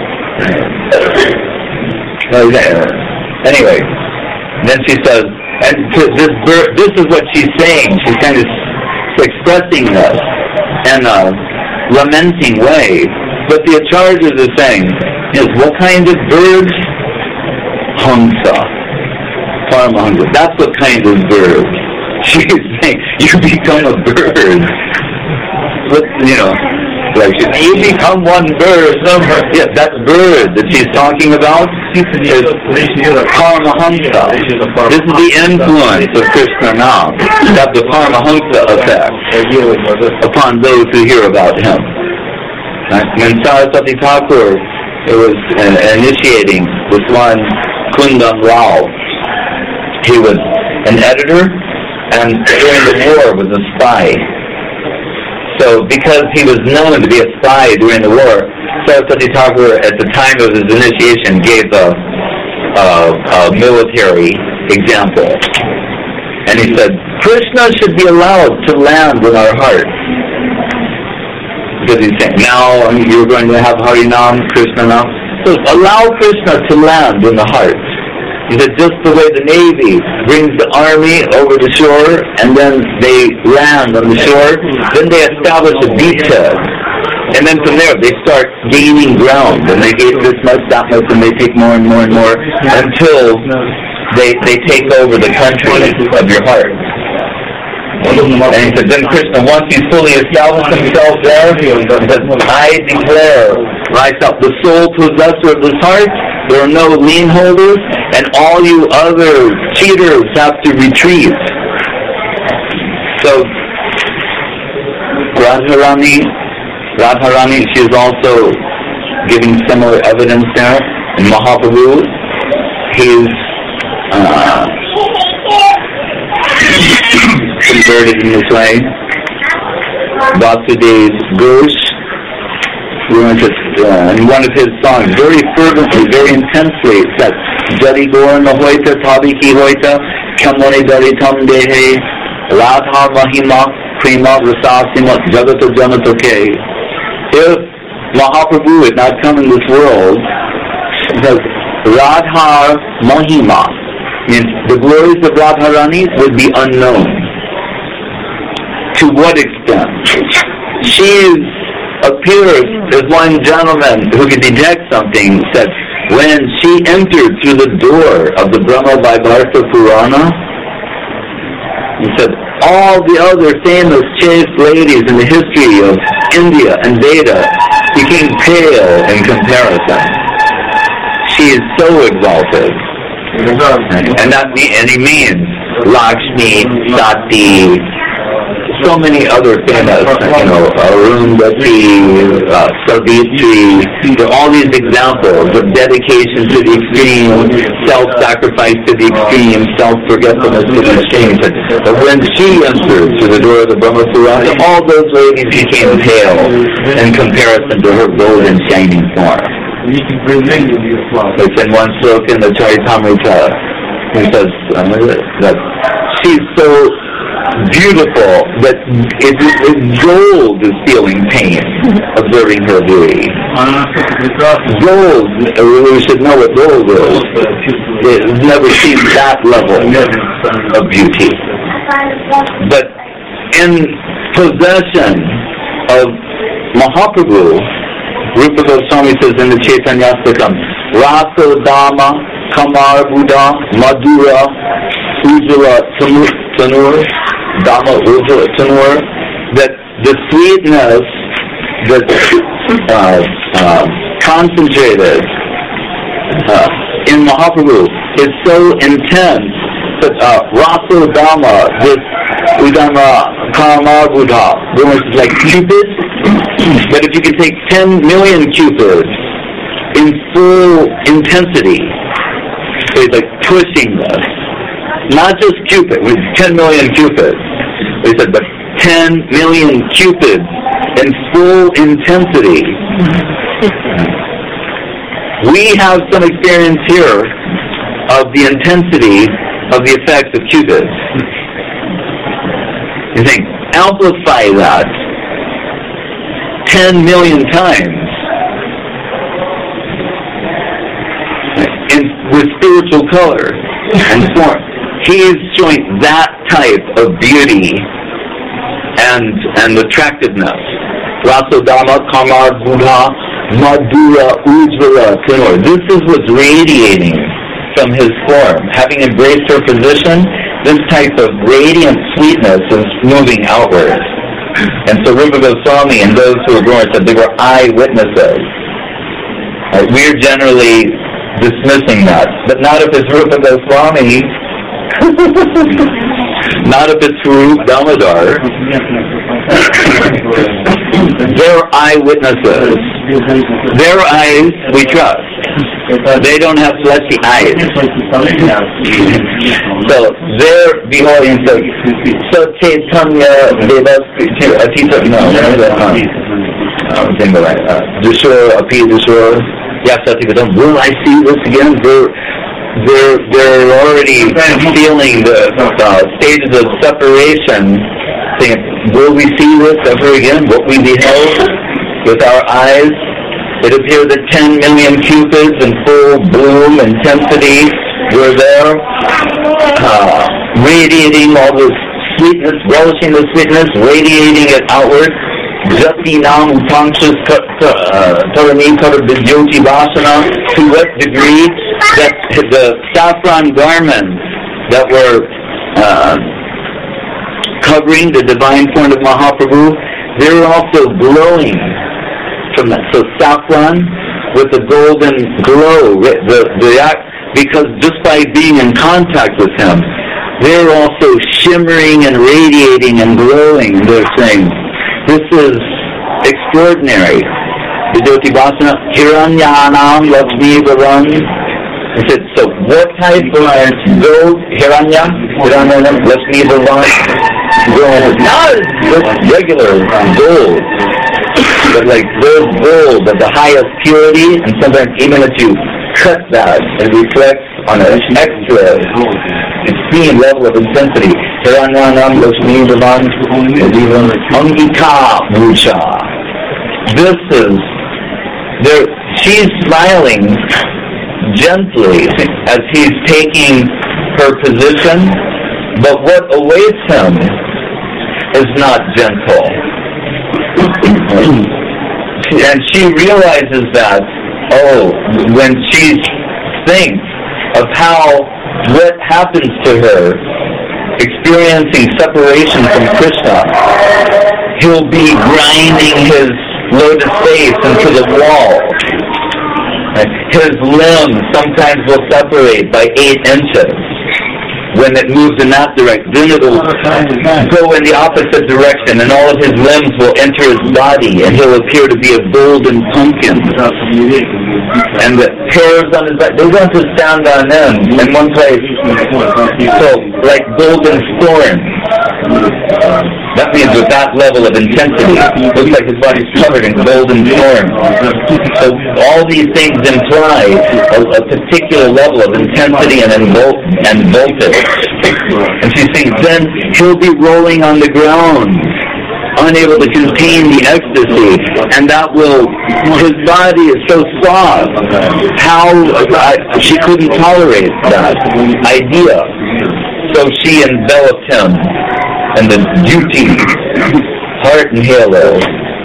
Anyway, then she says, and this is what she's saying. She's kind of expressing this in a lamenting way. But the acharyas are saying, is what kind of bird? Hamsa. Paramahamsa. That's what kind of bird. She's saying, you become a bird. But, Like, you become one bird. Yeah, that bird that she's talking about is Paramahamsa. This is the influence of Krishna now. That's the Paramahamsa effect upon those who hear about him. When Saraswati Thakur was initiating this one Kundan Rao, he was an editor and during the war was a spy. So because he was known to be a spy during the war, Saraswati Thakur at the time of his initiation gave a military example. And he said, Krishna should be allowed to land in our hearts. Because he's saying, now you're going to have Harinam, Krishna now. So allow Krishna to land in the heart. He said, just the way the Navy brings the army over the shore and then they land on the shore, then they establish a beachhead. And then from there they start gaining ground and they gain this much, that much, and they take more and more and more until they take over the country of your heart. And he said, then Krishna, once he's fully established himself there, he says, I declare myself the sole possessor of this heart. There are no lien holders, and all you other cheaters have to retreat. So, Radharani, she is also giving similar evidence there. And Mahaprabhu, he's converted in this way. Vasudev Ghosh, in one of his songs, very fervently, very intensely, it says, Jari Gorna Hoita, Tabiki Hoita, Kamone Daritam Dehe, Radha Mahima, Prima Rasasima, Jagata Janatoke. If Mahaprabhu had not come in this world, it says, Radha Mahima, means the glories of Radharani would be unknown. To what extent? She appears as one gentleman who could detect something, said, when she entered through the door of the Brahma Vaivarta Purana, he said, all the other famous chaste ladies in the history of India and Veda became pale in comparison. She is so exalted. And he means Lakshmi, Sati, so many other famous, Arundhati, Savitri, all these examples of dedication to the extreme, self-sacrifice to the extreme, self-forgetfulness to the extreme. But when she entered through the door of the Brahma Purana, all those ladies became pale in comparison to her golden shining form. It's in one sloka in the Charitamrita. He says that she's so beautiful that gold is feeling pain observing her beauty. Gold, we should know what gold is. It's never seen that level of beauty. But in possession of Mahaprabhu, Rupa Goswami says in the Chaitanyastakam, Rasa Dama, Kamar Buddha, Madhura, Ujjala Tanur, Dama Ujjala Tanur, that the sweetness that's concentrated in Mahaprabhu is so intense that Rasa Dama, this Udama, Kamar Buddha, is like Cupid. But if you could take 10 million cupids in full intensity, it's like pushing this. Not just Cupid, with 10 million cupids. They said, but 10 million cupids in full intensity. We have some experience here of the intensity of the effects of cupids. You think, amplify that 10 million times with spiritual color and form. He is showing that type of beauty and attractiveness. Rasodama, Kamar, Buddha, Madhura, Ujjvala, Tanur. This is what's radiating from his form. Having embraced her position, this type of radiant sweetness is moving outward. And so Rupa Goswami and those who were going said they were eyewitnesses. We're generally dismissing that, but not if it's Rupa Goswami. Not if it's Rup Damodar. They're eyewitnesses. Their eyes we trust. They don't have fleshy eyes. So they're beholding. So Chaitanya will I see this again? They're already feeling the stages of separation, saying, will we see this ever again? What we beheld with our eyes? It appeared that 10 million cupids in full bloom, intensity were there, radiating all this sweetness, relishing the sweetness, radiating it outward. Jati Nam Upanchas Tarani Karabhidyoti Vasana, to what degree that the saffron garments that were covering the divine form of Mahaprabhu, they were also glowing from that. So saffron with the golden glow, because just by being in contact with him, they're also shimmering and radiating and glowing. They're saying, this is extraordinary. Vidoti Vasana, Hiranyanam Lakshmi Varan. He said, so what type of gold? Hiranyanam Lakshmi Varan. Not just regular gold, but like those gold of the highest purity, and sometimes even if you cut that, it reflects on an extra extreme level of intensity. Hiranyanam Lakshmi Varan is even Angika Bhucha. This is she's smiling gently as he's taking her position, but what awaits him is not gentle. And she realizes that, when she thinks of what happens to her experiencing separation from Krishna, he'll be grinding his lotus face into the wall. His limbs sometimes will separate by 8 inches. When it moves in that direction, then it will go in the opposite direction, and all of his limbs will enter his body, and he'll appear to be a golden pumpkin. And the hairs on his back, they want to stand on end in one place. So, like golden thorns. That means with that level of intensity, it looks like his body's covered in golden thorns. So all these things imply a particular level of intensity and voltage. And she's saying, then he'll be rolling on the ground, unable to contain the ecstasy, and that his body is so soft, she couldn't tolerate that idea. So she enveloped him in the duty heart and halo.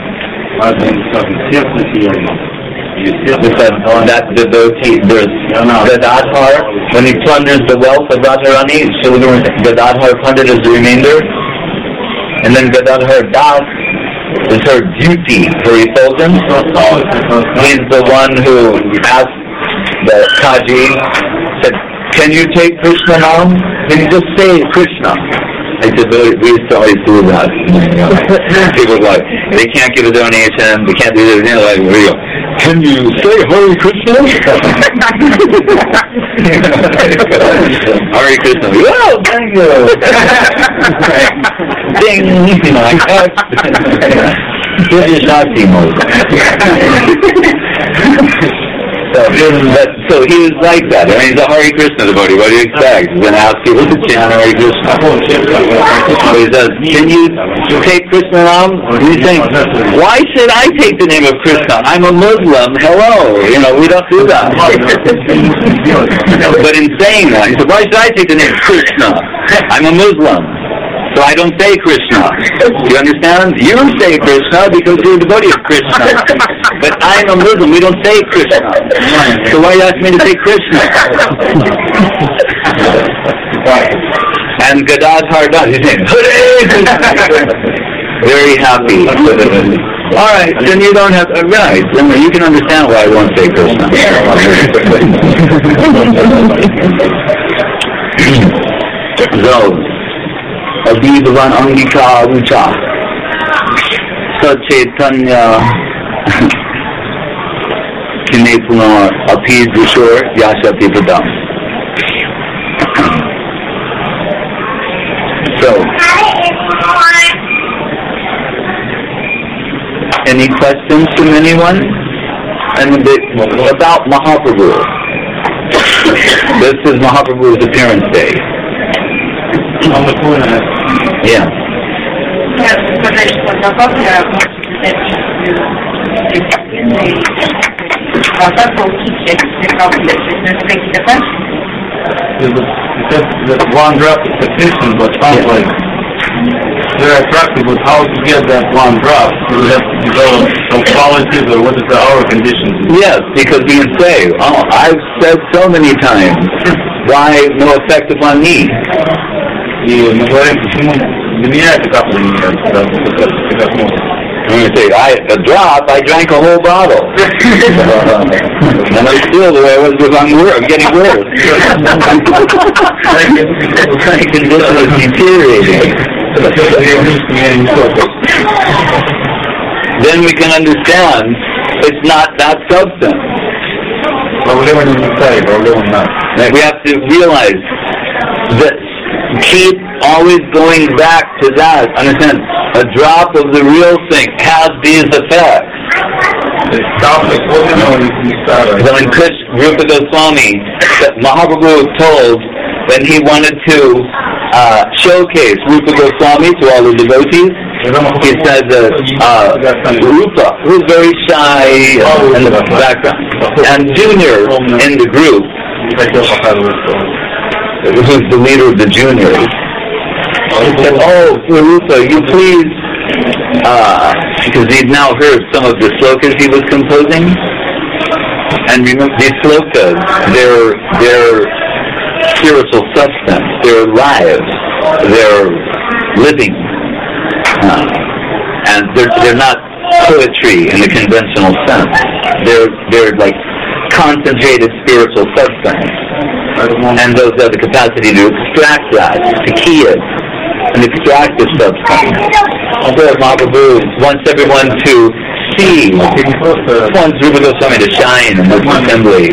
That devotee, there's Gadadhar, when he plunders the wealth of Radharani, Gadadhar plundered as the remainder, and then Gadadhar Das is her duty, her effulgence. He's the one who asked the Kaji, said, can you take Krishna now? Can you just say Krishna? I said, we used to always do that. People are like, they can't give a donation, they can't do this, like, can you say Hare Krishna? Hare Krishna. Oh, thank you. Ding. Here's your Shakti mode. So he was like that. I mean, he's a Hare Krishna devotee. What do you expect? He's going to ask people to chant Hare Krishna. So he says, can you take Krishna Nam? He's saying, why should I take the name of Krishna? I'm a Muslim. Hello. We don't do that. But in saying that, he said, why should I take the name of Krishna? I'm a Muslim. So I don't say Krishna. You understand? You say Krishna because you're a devotee of Krishna. But I'm a Muslim. We don't say Krishna. So why you ask me to say Krishna? And Gadadhar does. He's saying, Hare Krishna. very happy. All right, then you don't have right. Then you can understand why I won't say Krishna. So, Abhidvan Angika Ucha Sachaitanya Kinepuna Apid Vishor Yashati Padam. So, any questions from anyone? And about Mahaprabhu. This is Mahaprabhu's appearance day. Yeah.
That one drop is sufficient, but sounds like they're attractive, but how to get that one drop? Do we have to develop some qualities, or what is the hour conditions?
Yes, because you can say, oh, I've said so many times, why no effect upon me?
И мы говорим, почему меняется капля меняется, как можно.
I'm going to say, a drop, I drank a whole bottle. And I'm still the way I was I'm getting worse. My condition is deteriorating. Then we can understand it's not that substance. We have to realize that keep always going back to that. Understand? A drop of the real thing has these effects. When Rupa Goswami, Mahaprabhu told when he wanted to showcase Rupa Goswami to all the devotees, he said that Rupa, who's very shy in the background, and Junior in the group, who's the leader of the juniors, he said, oh, Rupa, you please, because he'd now heard some of the slokas he was composing, and remember, these slokas, they're spiritual substance, they're lives, they're living, and they're not poetry in the conventional sense. They're like concentrated spiritual substance, and those have the capacity to extract that, to key it, and extract the substance. So Mahaprabhu wants everyone to see, wants Rupa Goswami to shine in this assembly.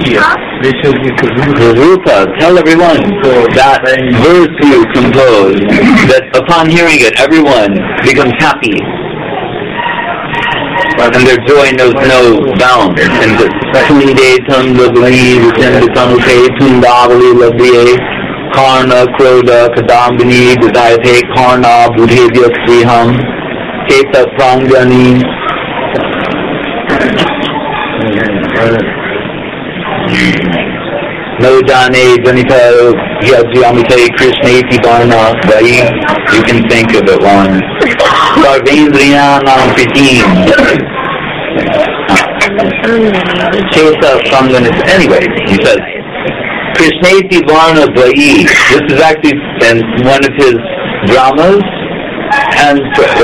Rupa, tell everyone that verse you composed, that upon hearing it, everyone becomes happy. And their joy knows no bounds. And the Tunidetam Labhi Vicendatamute Tundavali Labhiye Karna Kroda Kadambini Vidayate Karna Budhevya Sriham Keta Prangani. No Jane Janita Yajyamite Krishna Iti Varna Vai. You can think of it one. Sarvendriyanam Pitim. Chesa Prangani. Anyway, he says Krishneti Varna Vai. This is actually in one of his dramas, and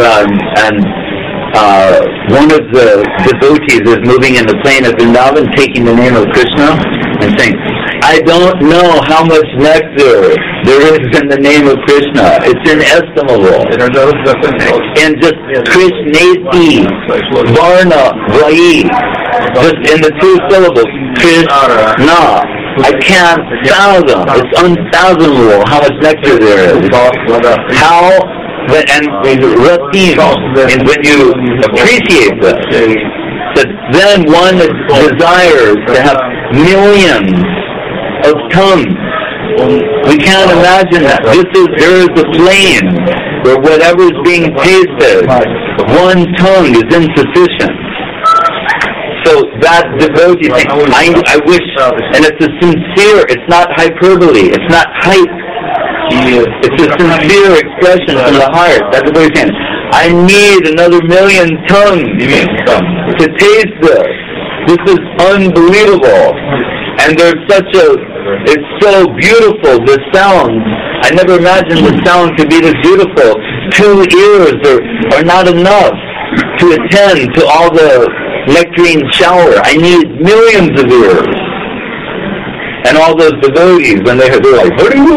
one of the devotees is moving in the plain of Vrindavan, taking the name of Krishna and saying, I don't know how much nectar there is in the name of Krishna. It's inestimable. And just Krishneti Varna Vai, just in the two syllables, Krishna. I can't fathom. It's unfathomable how much nectar there is. How, and Ratim, and when you appreciate this, that then one desires to have millions of tongues. We can't imagine that. There is a plane where whatever is being tasted, one tongue is insufficient. So that devotee thing, I wish, and it's a sincere, it's not hyperbole, it's not hype. It's a sincere expression from the heart. That's what he's saying. I need another million tongues to taste this. This is unbelievable. And it's so beautiful, the sound. I never imagined the sound could be this beautiful. 2 ears are not enough to attend to all the nectarine shower. I need millions of ears. And all those devotees, when they're like,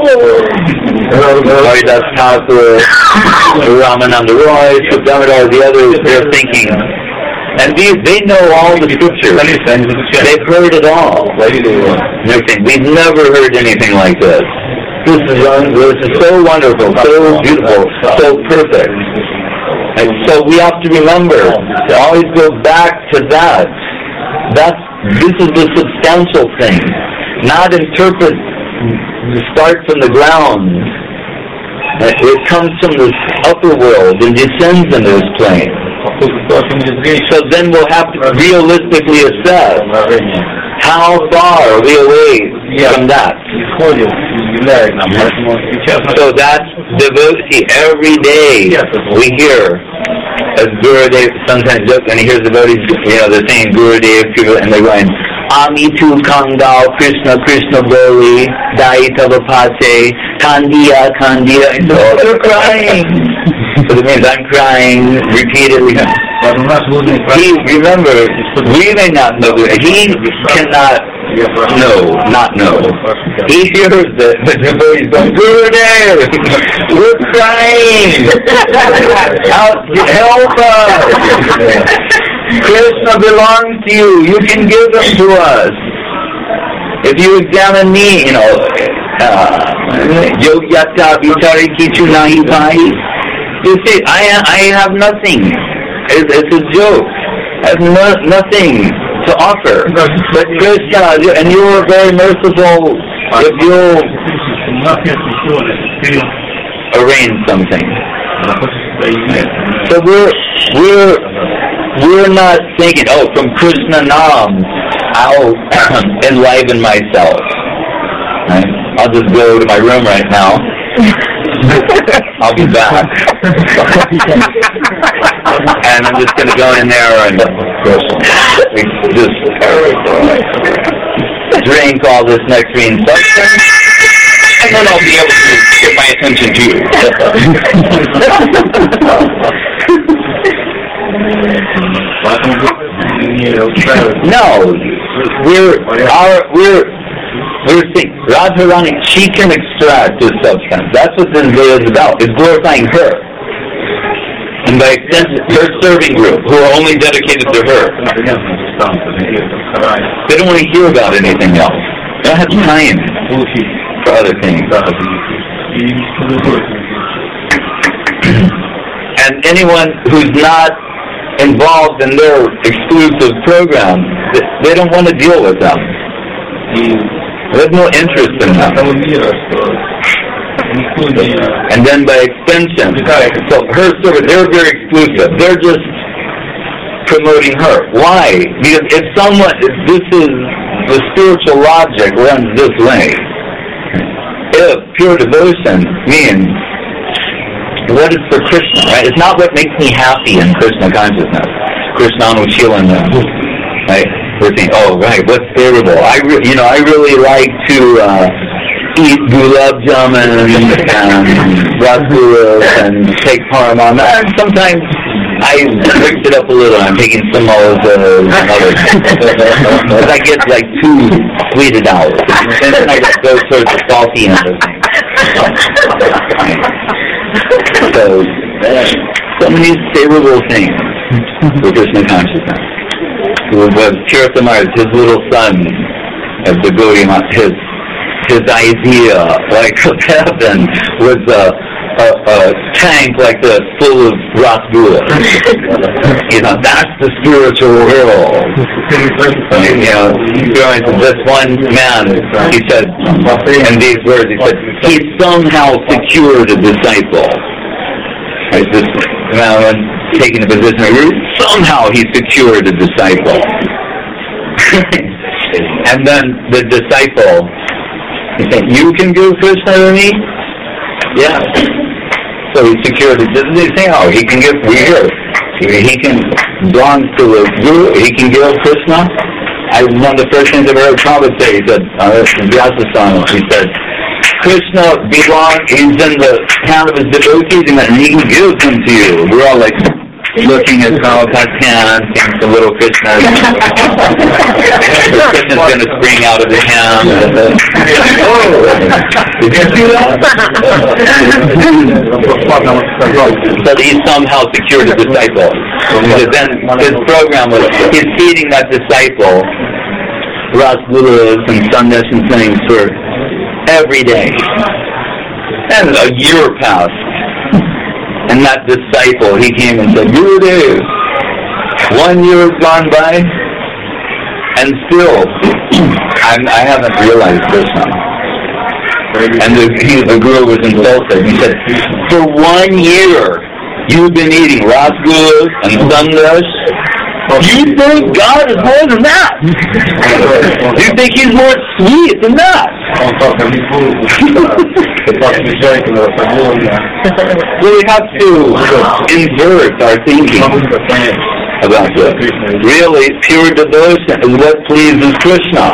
Haridas Thakur, Ramananda Roy, Subdamodar, the others, they're thinking, and they know all the scriptures. They've heard it all. They're saying, we've never heard anything like this. This is so wonderful, so beautiful, so perfect. And so we have to remember to always go back to that. This is the substantial thing. Not interpret, start from the ground. It comes from this upper world and descends into this plane. So then we'll have to realistically assess how far are we away from that. So that's devotee. Every day we hear, as Gurudev sometimes jokes, when he hears the devotees, they're saying Gurudev, and they're going, Ami tu Kangao, Krishna, Krishna Boli, Dai Tava Pase, Kandiya, Kandiya, and they're crying. So it means I'm crying repeatedly. Remember, we may not know, he cannot not know. He hears the devotees going, Gurudev, we're crying, help us. Krishna belongs to you. You can give them to us. If you examine me, Yogyata Vitari Kichu Nahi Bhai, you see, I have nothing. It's a joke. I have nothing to offer. But Krishna, and you are very merciful if you arrange something. So we're not thinking, from Krishna Nam, I'll enliven myself. Right? I'll just go to my room right now. I'll be back. And I'm just going to go in there and just drink all this nectarine substance, and then I'll be able to get my attention to you. No, we're seeing Radharani. She can extract this substance. That's what this day is about. It's glorifying her, and by extension, her serving group, who are only dedicated to her. They don't want to hear about anything else. They don't have time for other things. And anyone who's not involved in their exclusive program, they don't want to deal with them. They have no interest in them. And then by extension, so her service, they're very exclusive. They're just promoting her. Why? Because if this is the spiritual logic runs this way. If pure devotion means what is for Krishna, right? It's not what makes me happy in Krishna consciousness. Krishna Anushilana, right? We're saying, what's favorable? I really like to eat gulab jamun and rasgulla and take paramana. And sometimes I mix it up a little. I'm taking samosas and other because I get too sweeted out. And then I go towards the salty end of things. So many favorable things for Krishna consciousness. Was Kirtamar, his little son, of the Gaudiya Math, his idea, of heaven, was a tank like this, full of rasgulla. That's the spiritual world. This one man, he said, in these words, he said, he somehow secured a disciple. Right, this man taking the position, somehow he secured a disciple. And then the disciple, he said, you can give Krishna to me? Yeah. So he secured it. They say, he can give, he can belong to the Guru, he can give Krishna. One of the first things I've heard Prabhupada say, he said, in Vyasa Sangha, he said, Krishna belongs, he's in the hand of his devotees, and he gives them to you. We're all like looking at Prabhupada's hand, seeing the little Krishna. Krishna's going to spring out of the hand. Did you see that? So he somehow secured a disciple. Because then his program was, he's feeding that disciple rasgullas and sandesh and things for every day. And a year passed. And that disciple, he came and said, Gurudev, 1 year has gone by, and still, I haven't realized Krishna. And the Guru was insulted. He said, for 1 year, you've been eating rasgullas and sandesh. You think God is more than that? You think He's more sweet than that? So we have to invert our thinking about this. Really, pure devotion is what pleases Krishna.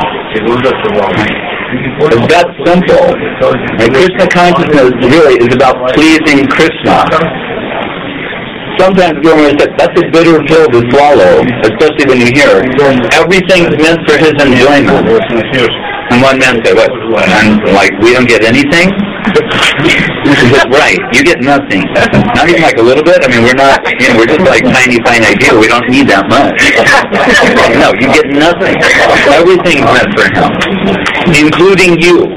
It's that simple. And Krishna consciousness really is about pleasing Krishna. Sometimes Guru said, that's a bitter pill to swallow, especially when you hear everything's meant for his enjoyment. And one man said, what? And like, we don't get anything? He said, right, you get nothing. Not even like a little bit. I mean, we're not, we're just like tiny finite people. We don't need that much. No, you get nothing. Everything's meant for him, including you.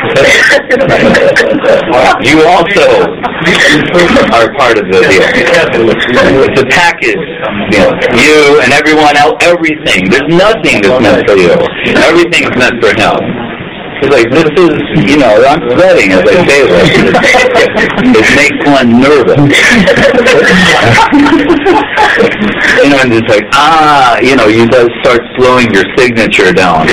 You also are part of the deal. It's a package. You and everyone else, everything. There's nothing that's meant for you. Everything's meant for him. It's like, this is, I'm sweating as I say this. It makes one nervous. And it's like, you guys start slowing your signature down.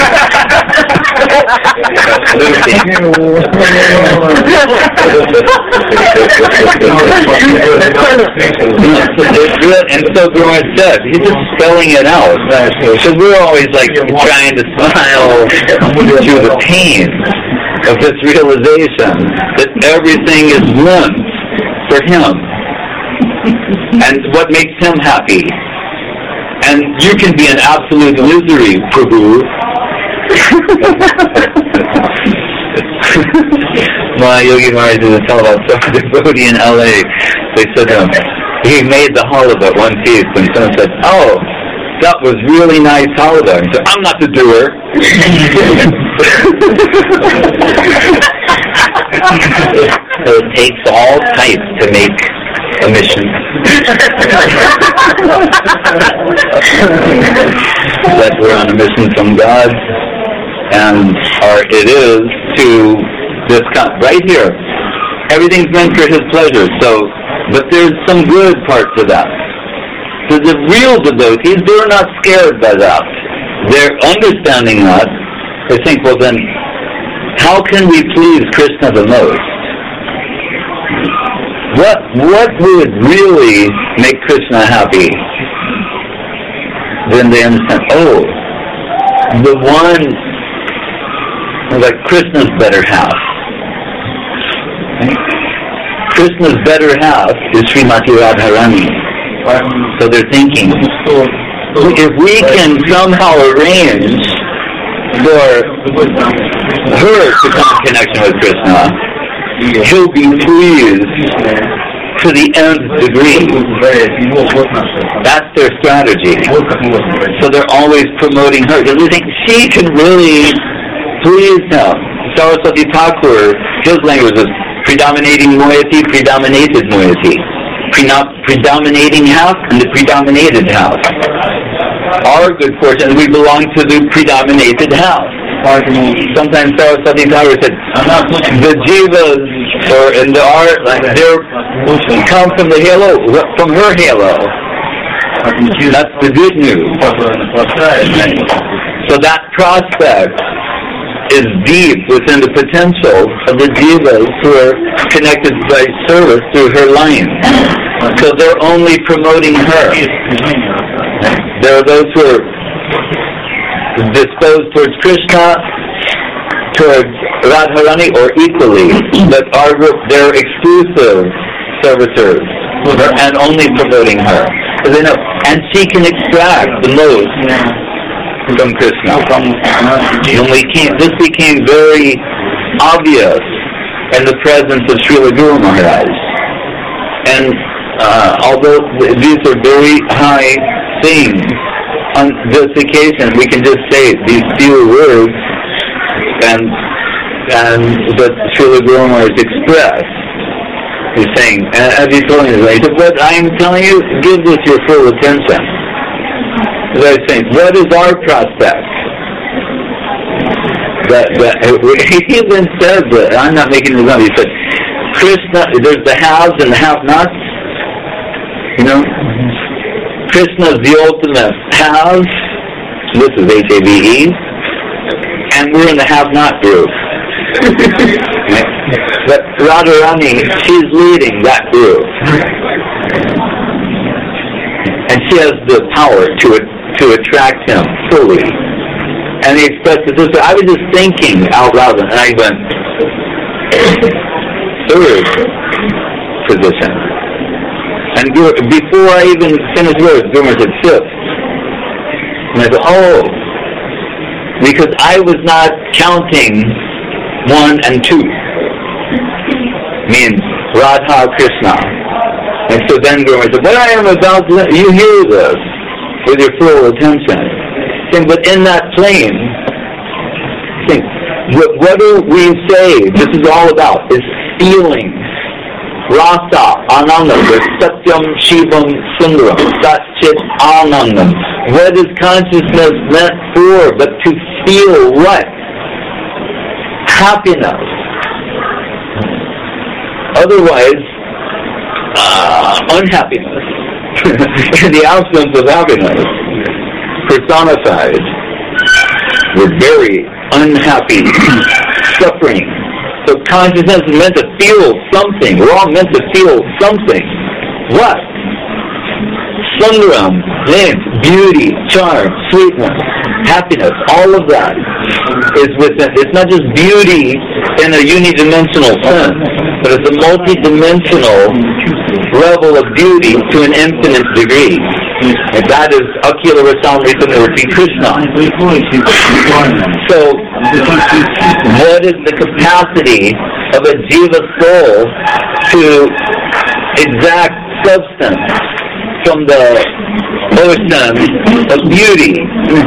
And so Guru said, he's just spelling it out. Because we're always like trying to smile through the pain of this realization that everything is meant for him and what makes him happy. And you can be in absolute misery, Prabhu. My Yogi Maharaj did a tell about some devotee in LA. They said he made the halva one piece, and someone said, oh, that was really nice halva. He said, I'm not the doer. So it takes all types to make a mission. That we're on a mission from God, and it is to this right here. Everything's meant for His pleasure. So, but there's some good parts of that. So the real devotees, they're not scared by that. They're understanding that. They think, well then, how can we please Krishna the most? What would really make Krishna happy? Then they understand, the one, like Krishna's better half. Right? Krishna's better half is Srimati Radharani. So they're thinking, if we can somehow arrange for her to come in connection with Krishna, he'll be pleased to the nth degree. That's their strategy. So they're always promoting her because they think she can really please him. Saraswati Thakur, his language is predominating moiety, predominated moiety. Predominating half and the predominated half. Our good fortune, we belong to the predominated half. Sometimes Saraswati Thakur said, the jivas in the art, they come from the halo, from her halo. That's the good news. So that prospect is deep within the potential of the jivas who are connected by service through her line. So they're only promoting her. There are those who are disposed towards Krishna, towards Radharani or equally, but they're exclusive servitors and only promoting her. So they know, and she can extract the most from Krishna. And this became very obvious in the presence of Srila Guru Maharaj. And although these are very high things, on this occasion we can just say these few words and what Srila Guru Maharaj expressed. He's saying, as he told me, he said, but I am telling you, give this your full attention. As I was saying, what is our prospect? He even said that, I'm not making this up, he said, Krishna, there's the haves and the have-nots, you know? Krishna's the ultimate haves, this is H-A-V-E, and we're in the have-not group. But Radharani, she's leading that group. And she has the power to attract him fully. And he expressed it this way. I was just thinking out loud, and I went, third position. And before I even finished words, Guru said fifth. And I thought, oh, because I was not counting 1 and 2. Means Radha Krishna. And so then Guru said, what I am about to, you hear this with your full attention. But in that plane, think, what do we say this is all about? Is feelings. Rasa, Anandam, Satyam, Shivam, Sundaram, Sat Chit, Anandam. What is consciousness meant for but to feel what? Happiness. Otherwise, unhappiness, in the absence of happiness, personified, we're very unhappy, suffering. So consciousness is meant to feel something. We're all meant to feel something. What? Sundaram means beauty, charm, sweetness, happiness. All of that is within. It's not just beauty in a unidimensional sense, but it's a multidimensional level of beauty to an infinite degree. And that is Akhila Rasamrita Murti Krishna. So, what is the capacity of a jiva soul to exact substance from the ocean of beauty?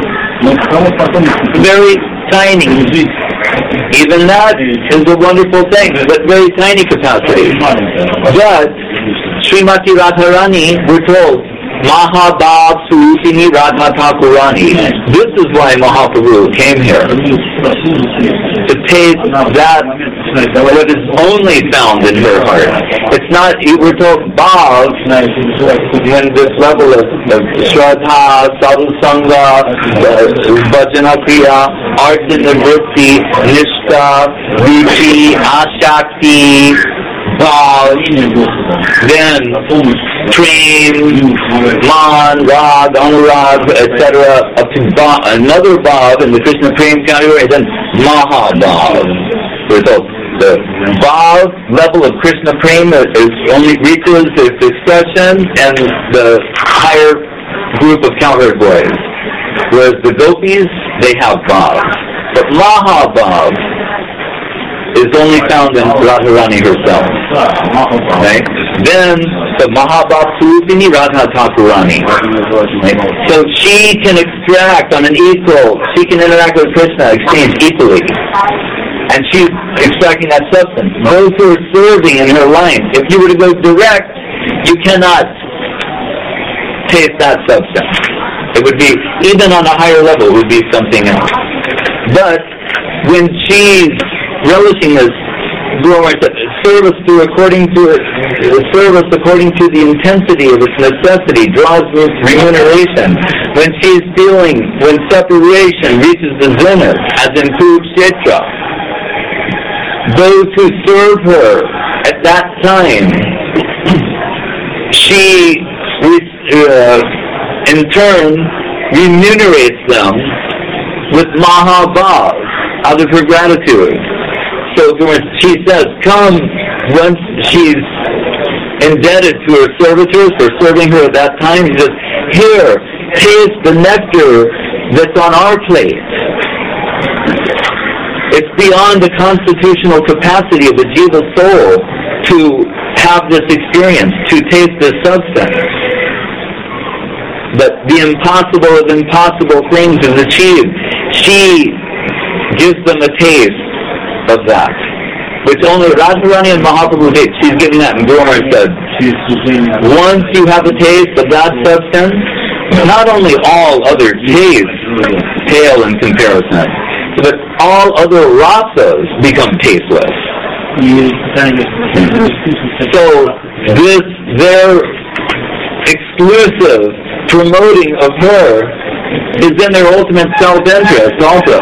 Very tiny. Even that is a wonderful thing, but very tiny capacity. But Srimati Radharani, we're told, Mahabhav Surupini Radha Thakurani. This is why Mahaprabhu came here. To taste that what is only found in her heart. It's not, we're told Bhav, when this level of Shraddha, Sadhu Sangha, Bhajana Kriya, Artha Nivritti, Nishtha, Ruchi, Ashakti, Bhav, then Prem, Man, Rag, Anurag, etc. up to another Bhav in the Krishna Prem category, and then Mahabhav. We're told the Bhav level of Krishna Prem is only reaches its expression and the higher group of cowherd boys. Whereas the gopis, they have Bhav. But Mahabhav is only found in Radharani herself. Right? Then the Mahabhav Surupini Radha Thakurani. Right? So she can extract on an equal, she can interact with Krishna, exchange equally. And she's extracting that substance. Those who are serving in her line, if you were to go direct, you cannot taste that substance. It would be, even on a higher level, it would be something else. But when she's relishing this service according to the intensity of its necessity draws remuneration. When she's feeling, when separation reaches the zenith, as in Kurukshetra, those who serve her at that time, she in turn remunerates them with Mahabhav. out of her gratitude. So she says, come, once she's indebted to her servitors for serving her at that time, she says, here, taste the nectar that's on our plate. It's beyond the constitutional capacity of the jiva soul to have this experience, to taste this substance. But the impossible of impossible things is achieved. She gives them a taste of that, which only Radharani and Mahaprabhu did. She's giving that, and Guru Maharaj said, once you have a taste of that substance, not only all other tastes pale in comparison, but all other rasas become tasteless. So their exclusive promoting of her is in their ultimate self-interest also.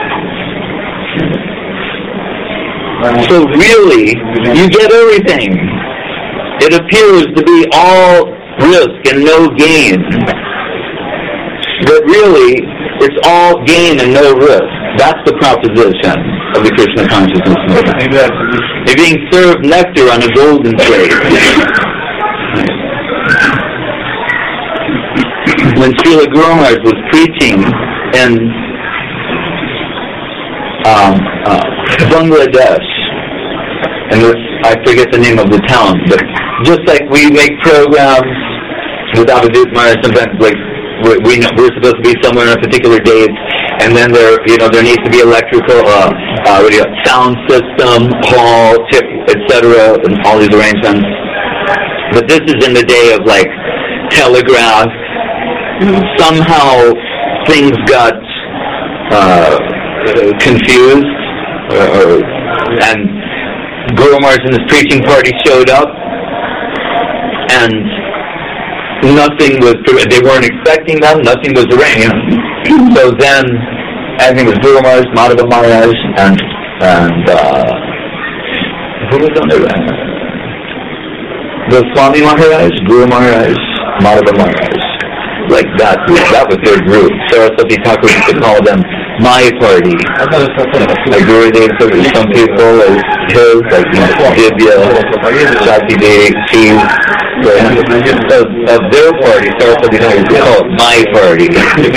So really, you get everything. It appears to be all risk and no gain. But really, it's all gain and no risk. That's the proposition of the Krishna consciousness movement. They're being served nectar on a golden plate. When Srila Guru Maharaj was preaching in Bangladesh, and I forget the name of the town, but just like we make programs with Abhijit Maharaj, sometimes like we're supposed to be somewhere on a particular date, and then there needs to be electrical, sound system, hall, etc., and all these arrangements. But this is in the day of like telegraph. Somehow things got confused, and Guru Maharaj and his preaching party showed up, and nothing was. They weren't expecting them. Nothing was arranged. So then, I think it was Guru Maharaj, Madhava Maharaj, and who was on there? The Swami Maharaj, Guru Maharaj, Madhava Maharaj. Like that was their group. Saraswati Thakur used to call them my party. Like Gurudev, some people like his, like Divya, Shakti Devi, she, of their party, Saraswati Thakur used to call it my party.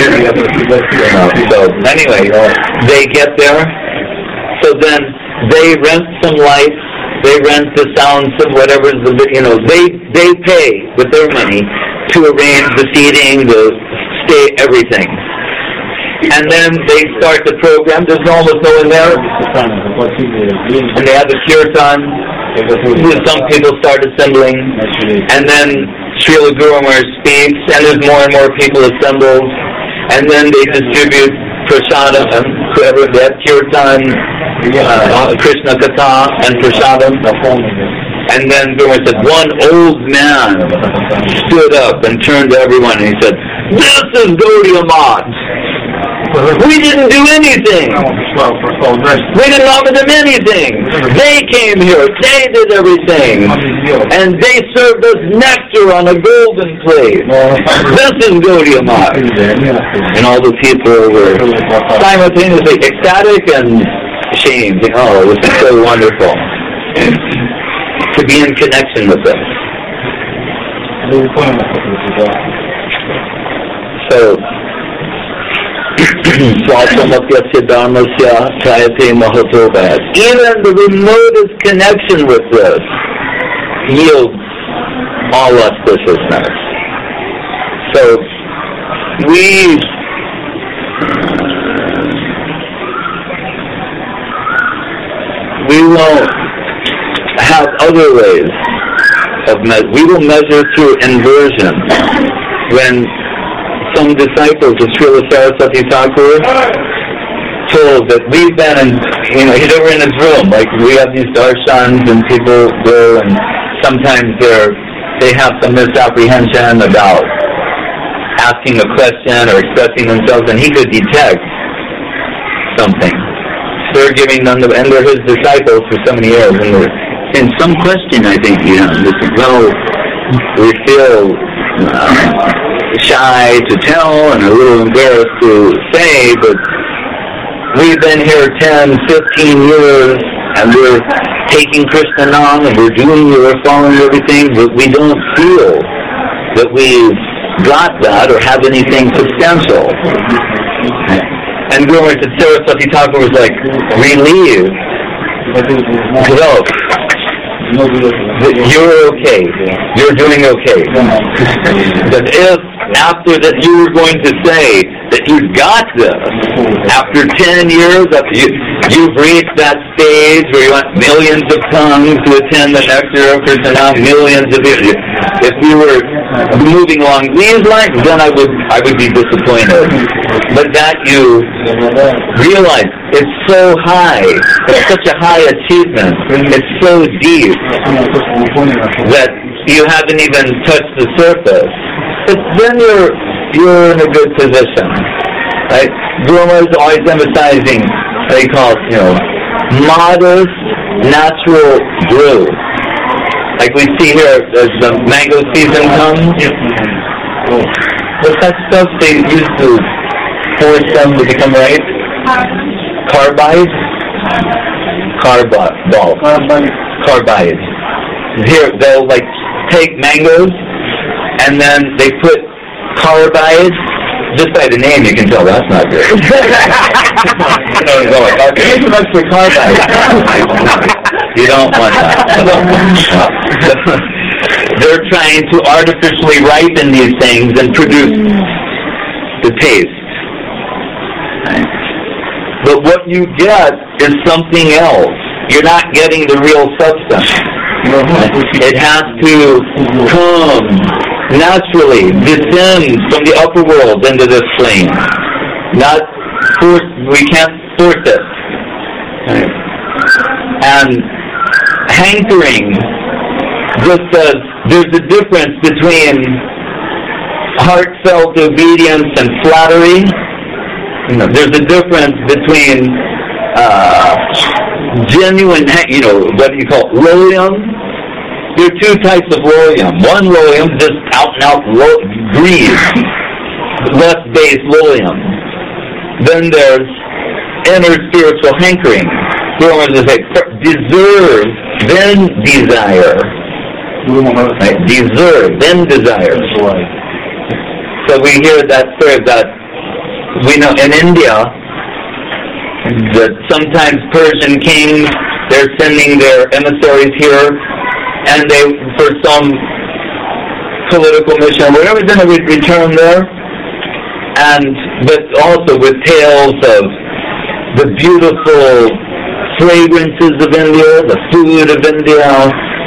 So anyway, they get there. So then they rent some lights. They rent the sound, whatever's they pay with their money to arrange the seating, the stay, everything. And then they start the program. There's almost no one there. And they have the kirtan. Some people start assembling. And then Srila Guru Maharaj speaks, and there's more and more people assembled. And then they distribute prasadam, whoever that kirtan, Krishna Katha and prasadam. And then Guru Maharaj said, one old man stood up and turned to everyone and he said, this is Gaudiya Math. We didn't do anything. We didn't offer them anything. They came here. They did everything. And they served us nectar on a golden plate. This is Gaudiya Math. And all the people were simultaneously ecstatic and ashamed. Oh, this is so wonderful to be in connection with them. So, even the remotest connection with this yields all auspiciousness. So, we will have other ways of we will measure through inversion. When some disciples of Srila Saraswati Thakur told that we've been in, he's over in his room, like we have these darshans and people go and sometimes they have some misapprehension about asking a question or expressing themselves, and he could detect something. They're giving them, and they're his disciples for so many years, and in some question, I think, we feel shy to tell and a little embarrassed to say, but we've been here 10, 15 years, and we're taking Krishna Nam, and we're following everything, but we don't feel that we've got that or have anything substantial. And Guru Saraswati Thakur was like, relieved. No, you're okay. You're doing okay. But if after that you were going to say that you got this, after 10 years, after you've reached that stage where you want millions of tongues to attend the nectar of Krishna, now millions of years. If you were moving along these lines, then I would be disappointed. But that you realize it's so high, it's such a high achievement, it's so deep that you haven't even touched the surface. But then you're in a good position, right? Guru is always emphasizing what he calls, modest, natural growth. Like we see here as the mango season comes. What's that stuff they used to force them to become ripe? Carbide? Carbide. Here, they'll take mangoes and then they put carbide. Just by the name you can tell that's not good. Too much for carbide. You don't want that. They're trying to artificially ripen these things and produce the taste. But what you get is something else. You're not getting the real substance. It has to come naturally, descend from the upper world into this plane. Not force. We can't force it. And hankering just says there's a difference between heartfelt obedience and flattery. There's a difference between genuine, what do you call it, lolium? There are two types of lolium. One lolium, just out and out greed, lust-based lolium. Then there's inner spiritual hankering. Deserve, then desire. Right? Deserve, then desire. So we hear that story that we know in India that sometimes Persian kings, they're sending their emissaries here, and they, for some political mission, whatever, then they would return there, but also with tales of the beautiful fragrances of India, the food of India,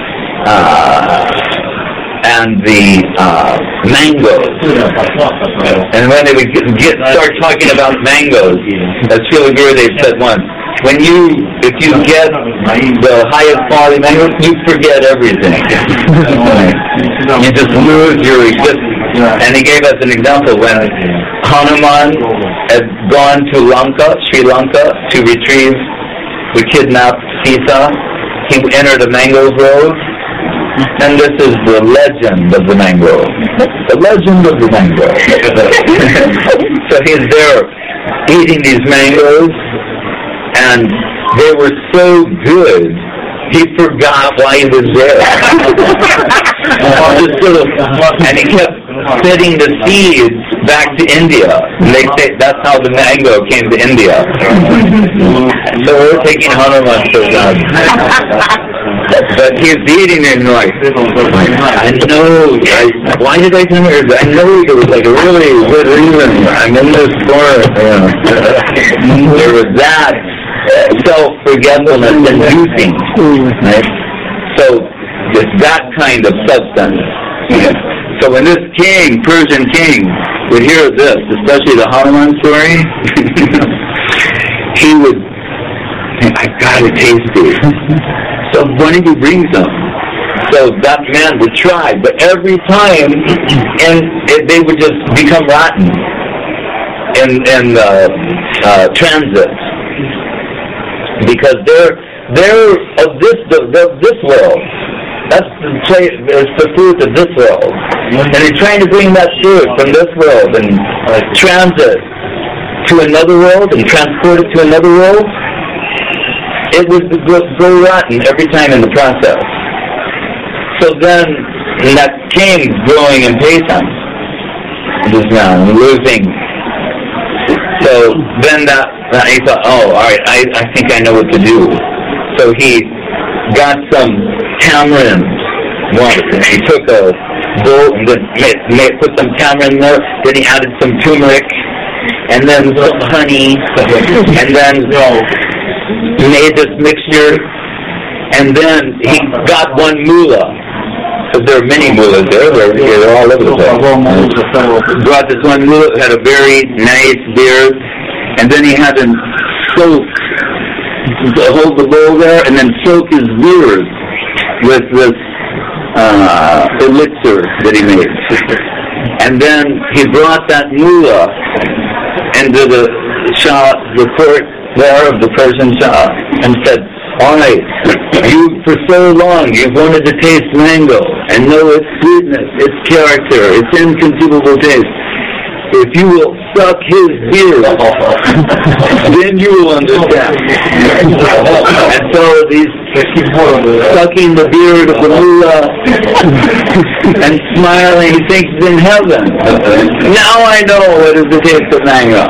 and the mangoes. And when they would start talking about mangoes, as Srila Gurudev said once, if you get the highest quality mango, you forget everything. You just lose your existence. And he gave us an example when Hanuman had gone to Sri Lanka, to retrieve the kidnapped Sita. He entered a mango grove, and this is the legend of the mango. The legend of the mango. So he's there eating these mangoes, and they were so good, he forgot why he was there. And he kept sending the seeds back to India. And they say that's how the mango came to India. So we're taking Hanuman for that. But he's eating it and I know, why did I come here? I know there was a really good reason. I'm in this corner. There was that self-forgetfulness inducing, right? So it's that kind of substance. So when this king, Persian king, would hear this, especially the Hanuman story, he would think, I've got to taste these. So why don't you bring some? So that man would try, but every time, they would just become rotten in transit. Because they're of this world. That's the fruit of this world. And he's trying to bring that fruit from this world and transit to another world and transport it to another world, it would go rotten every time in the process. So then that came growing impatient. Just now losing. So then that he thought, oh, all right, I think I know what to do. So he got some tamarind water, and he took a bowl and then put some tamarind there. Then he added some turmeric, and then some honey, and then made this mixture. And then he got one mullah. Because there are many mullahs there, they're all over the place. Brought this one mullah who had a very nice beard, and then he had him hold the bowl there, and then soak his beard with this elixir that he made. And then he brought that mullah into the Shah, the court there of the Persian Shah, and said, all right, you for so long you've wanted to taste mango and know its sweetness, its character, its inconceivable taste. If you will suck his beard, then you will understand. And so he's sucking the beard of the mullah and smiling. He thinks he's in heaven. Now I know what is the taste of mango.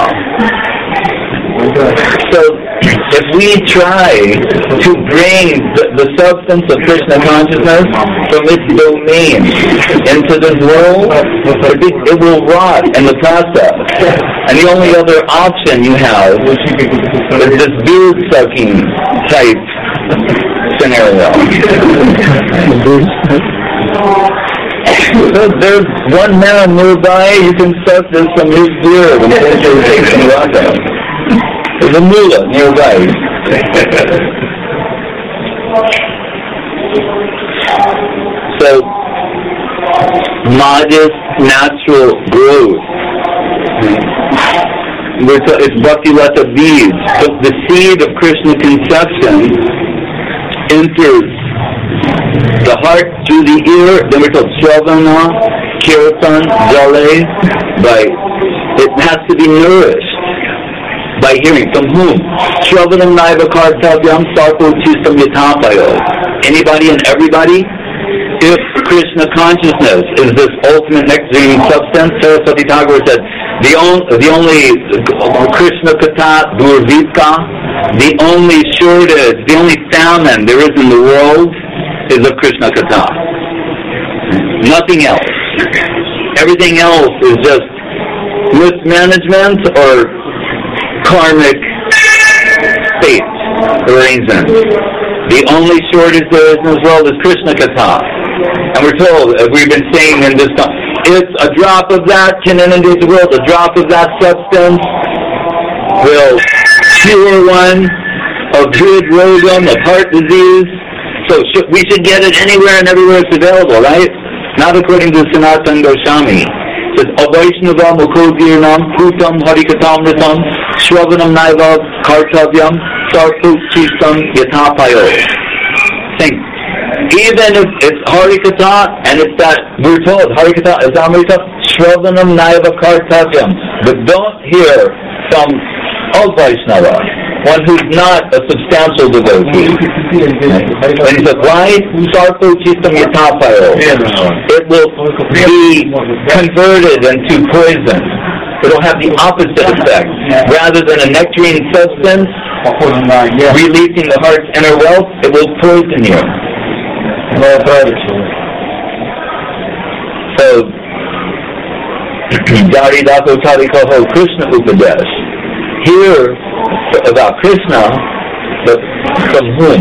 So if we try to bring the substance of Krishna consciousness from its domain into this world, it will rot in the process. And the only other option you have is this beard-sucking type scenario. There's one man nearby, you can suck this from his beard and take your face and rock out. There's a mullah nearby. So, modest, natural growth. It's Bhakti-lata beads. The seed of Krishna conception enters the heart through the ear. Then we're told Shravana, Kirtan, Jale. It has to be nourished by hearing. From whom? Shravanam naiva kartavyam sarpo chisam yatapayo. Anybody and everybody? If Krishna consciousness is this ultimate nectarine substance, Saraswati Thakur said, the only Krishna kata durvika, the only shortage, the only famine there is in the world is of Krishna kata. Nothing else. Everything else is just mismanagement or karmic fate arrangement. The only shortage there is in this world is Krishna kata. And we're told, as we've been saying in this time, it's a drop of that can inundate the world. A drop of that substance will cure one of good rogam, of heart disease. So we should get it anywhere and everywhere it's available, right? Not according to Sanatana Goswami. It says, Avaishnava Mukhodirnam Kutam Harikatamritam Shravanam Naiva Kartavyam Sarpu Chisam Yatapayo. Think. Even if it's Harikata and it's that, we're told, Harikata is Amrita, Shravanam Naiva Kartavyam. But don't hear from a Vaishnava, one who's not a substantial devotee. And he says, why? Sarpo Chisam Yatapayo. It will be converted into poison. It will have the opposite effect. Rather than a nectarine substance releasing the heart's inner wealth, it will poison you. So, Dari Dato Tarikoho Krishna Upadesh. Here about Krishna, but from whom?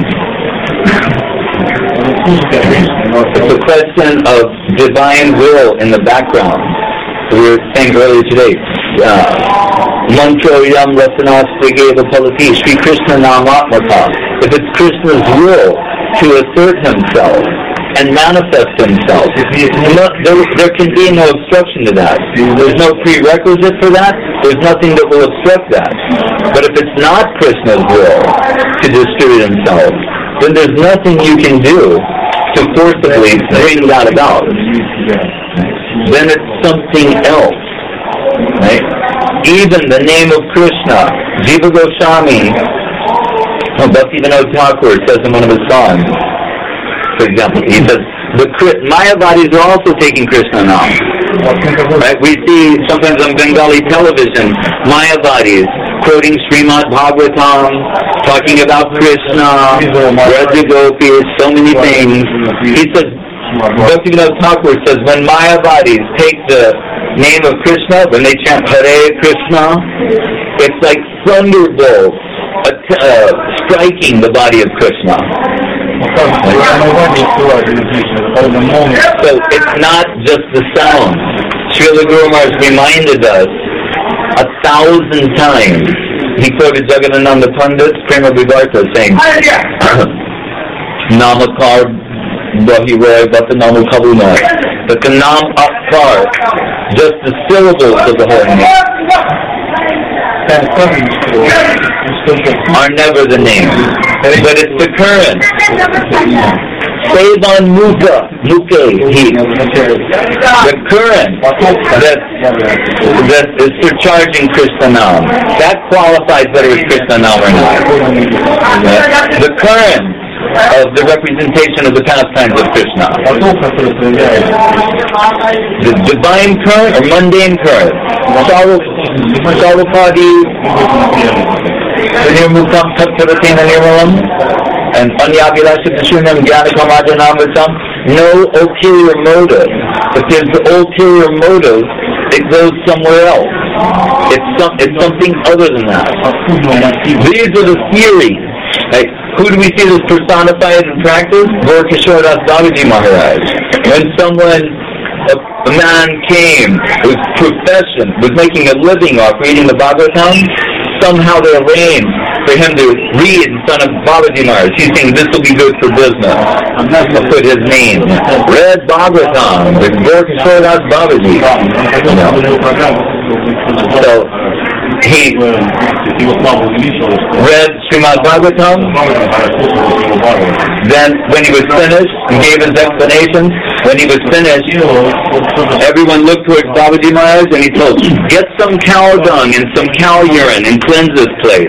It's a question of divine will in the background. We were saying earlier today, Mantro Yam Rasanastigeva Palati Sri Krishna Namatmata. If it's Krishna's will to assert himself and manifest himself, there can be no obstruction to that. There's no prerequisite for that. There's nothing that will obstruct that. But if it's not Krishna's will to distribute himself, then there's nothing you can do to forcibly bring that about. Then it's something else, right? even the name of Krishna. Jiva Goswami, Bhaktivinoda Thakur says in one of his songs, for example, he says, the Mayavadis are also taking Krishna now. Right? We see sometimes on Bengali television, Mayavadis quoting Srimad Bhagavatam, talking about Krishna, Raja Gopis, so many things. He says, Bhaktivinoda Thakur says, when Mayavadis take the name of Krishna, when they chant Hare Krishna, it's like thunderbolts striking the body of Krishna. So it's not just the sound. Srila Guru Maharaj reminded us 1,000 times. He quoted Jagadananda Pandit's Prema Vivarta saying, Namakar Bahiroy Bhata Namu Kabunai. But the Nam Akar, just the syllables of the whole name, are never the name, but it's the current. Sevan Muka, he. The current that is surcharging Krishna Nam. That qualifies whether it's Krishna Nam or not. The current of the representation of the pastimes of Krishna. The divine current or mundane current. Sarvapadi, Nirmukam Tattvaratena Nirmalam, and Anyabhilasha Tashunyam Jnanakamajanamasam. No ulterior motive. If there's the ulterior motive, it goes somewhere else. It's something other than that. These are the theories. Like, who do we see this personified in practice? Gaura Kishore Das Babaji Maharaj. When a man came whose profession was making a living off reading the Bhagavatam, somehow they arranged for him to read in front of Babaji Maharaj. He's saying this will be good for business. I'll put his name. Read Bhagavatam, the Gaura Kishore Das Babaji. So he read Srimad Bhagavatam. Then when he was finished, he gave his explanation. When he was finished, everyone looked towards Babaji Maharaj and he told, get some cow dung and some cow urine and cleanse this place.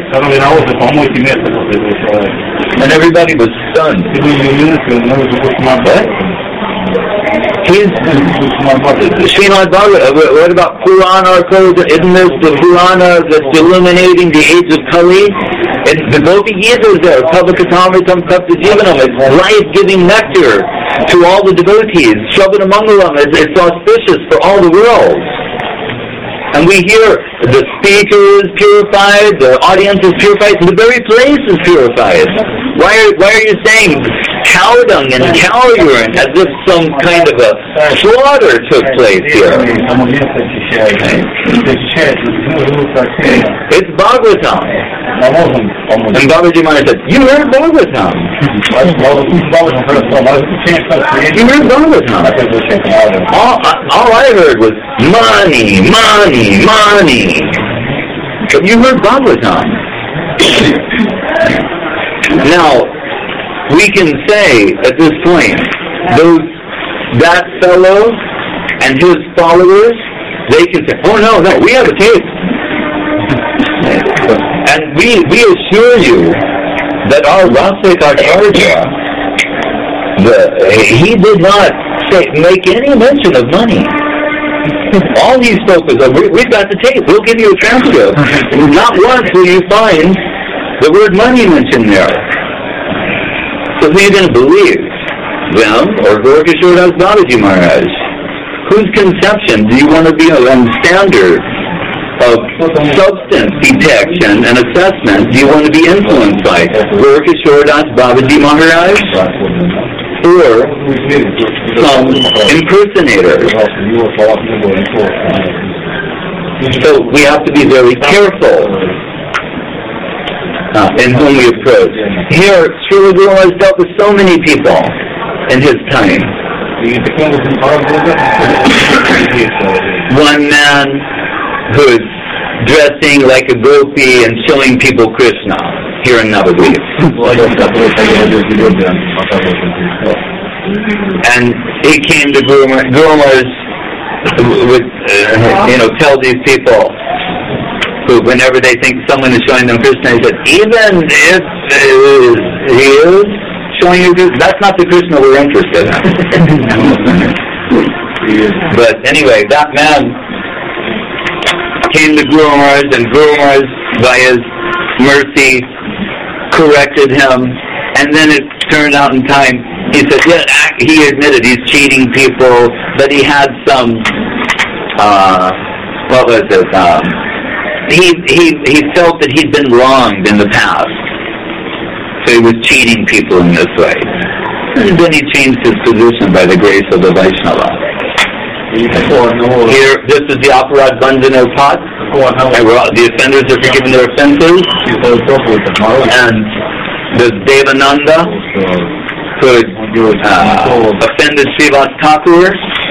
And everybody was stunned. What? Srimad Bhagavatam, what about Purana or Codes? Isn't this the Purana that's illuminating the age of Kali? The Gopi Gita is there. Kavakatamritam Kapta Jivanam. It's life-giving nectar to all the devotees. Shravana Mangalam. It's auspicious for all the world. And we hear the speaker is purified, the audience is purified, the very place is purified. Why are you saying cow dung and cow urine as if some kind of a slaughter took place here? It's Bhagavatam. And Babaji Maharaj said, you heard Bhagavatam. You heard Bhagavatam. All I heard was money. But you heard Bhagavatam. Now, we can say at this point, that fellow and his followers, they can say, oh no, we have a tape. And we assure you that our Rasik Acharya, he did not make any mention of money. All he spoke was, we've got the tape, we'll give you a transcript. Not once will you find the word money mentioned there. So who are you going to believe? Them or Gaura Kishore Das Babaji Maharaj? Whose conception do you want to be on standard of substance detection and assessment do you want to be influenced by? Gaura Kishore Das Babaji Maharaj? Or some impersonator? So we have to be very careful in whom we approach. Here, Srila Guru has dealt with so many people in his time. One man who's dressing like a gopi and showing people Krishna here in Navadvip. And he came to Guru Maharaj would tell these people, who, whenever they think someone is showing them Krishna, he said, even if he is showing you Krishna, that's not the Krishna we're interested in. But anyway, that man came to Guru Maharaj, and Guru Maharaj, by his mercy, corrected him, and then it turned out in time, he said, yeah, he admitted he's cheating people, but he had some, what was it, he felt that he'd been wronged in the past, so he was cheating people in this way. And then he changed his position by the grace of the Vaishnava. Here, this is the Aparad Bandhana pot. The offenders are forgiven their offenses. And the Devananda, who offended Srivas Thakur,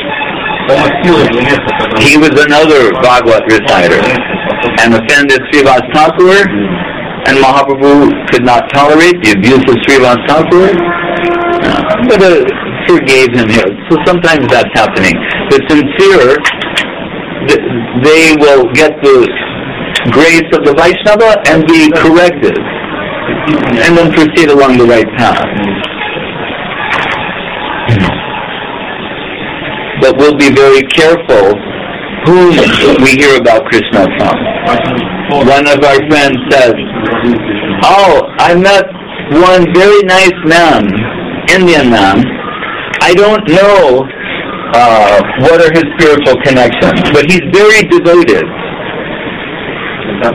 he was another Bhagavad reciter and offended Srivas Thakur, and Mahaprabhu could not tolerate the abuse of Srivas Thakur, but forgave him here. So sometimes that's happening. The sincere, they will get the grace of the Vaishnava and be corrected, and then proceed along the right path. But we'll be very careful whom we hear about Krishna from. One of our friends said, oh, I met one very nice man, Indian man. I don't know what are his spiritual connections, but he's very devoted. I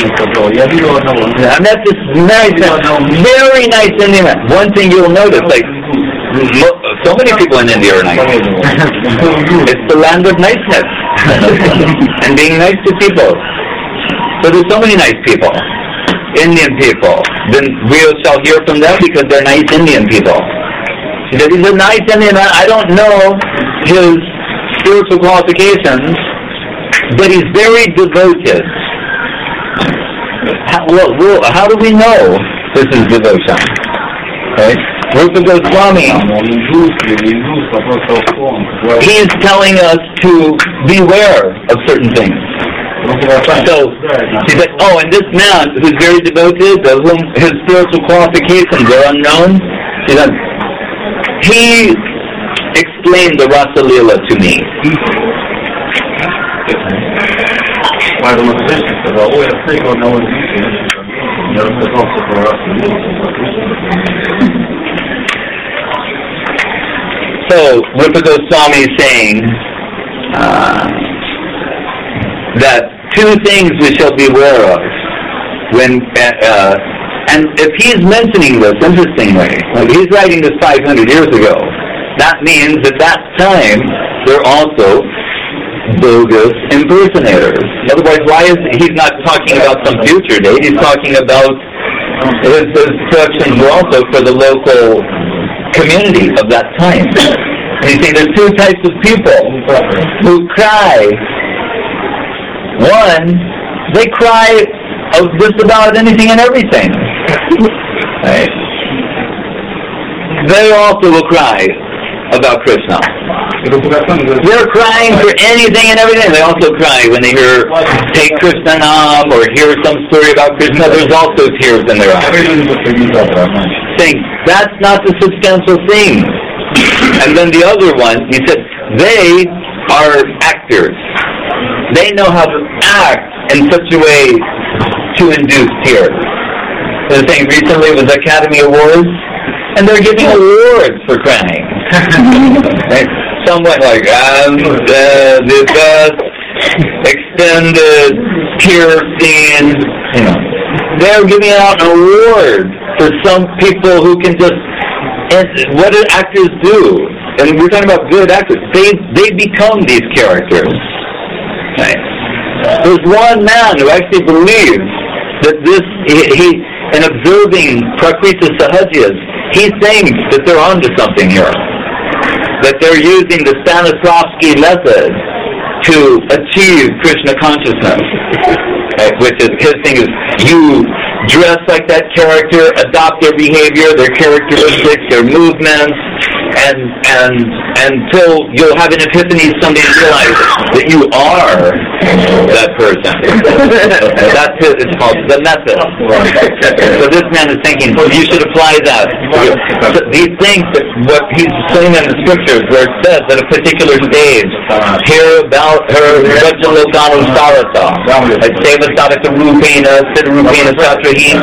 met this nice man, very nice Indian man. One thing you'll notice, like, so many people in India are nice. It's the land of niceness and being nice to people. So there's so many nice people, Indian people. Then we shall hear from them because they're nice Indian people. He said, he's a nice Indian man. I don't know his spiritual qualifications, but he's very devoted. How do we know this is devotion? Right? Rupa Goswami, he's telling us to beware of certain things. So, he said, oh, and this man who's very devoted, of whom his spiritual qualifications are unknown, he explained the Rasa Leela to me. So, Rupa Goswami is saying that two things we shall beware of when, and if he's mentioning this, interestingly, like he's writing this 500 years ago, that means at that time there are also bogus impersonators. Otherwise, why is he's not talking about some future date? He's talking about his instructions were also for the local community of that time. And he's saying there's two types of people who cry. One, they cry of just about anything and everything. Right? They also will cry about Krishna. They're crying for anything and everything. They also cry when they hear take Krishna Nam or hear some story about Krishna. There's also tears in their eyes. Saying that's not the substantial thing. And then the other one, he said, they are actors. They know how to act in such a way to induce tears. They're saying recently was Academy Awards, and they're giving awards for crying. Right? Some went like, the best extended tear scene. You know, they're giving out an award for some people who can just. And what do actors do? And we're talking about good actors. They become these characters. Right? There's one man who actually believes that this, he in observing Prakriti Sahajas, he's saying that they're onto something here. That they're using the Stanislavski method to achieve Krishna consciousness. Right? Which is, his thing is, you dress like that character, adopt their behavior, their characteristics, their movements, and until you'll have an epiphany someday and realize that you are that person. That's it. It's called the method. So this man is thinking, you should apply that. So he thinks that what he's saying in the scriptures, where it says at a particular stage, hear about her Rajalokanam Sarata, Seva Sadaka Rupina, Siddha Rupina Satrahi,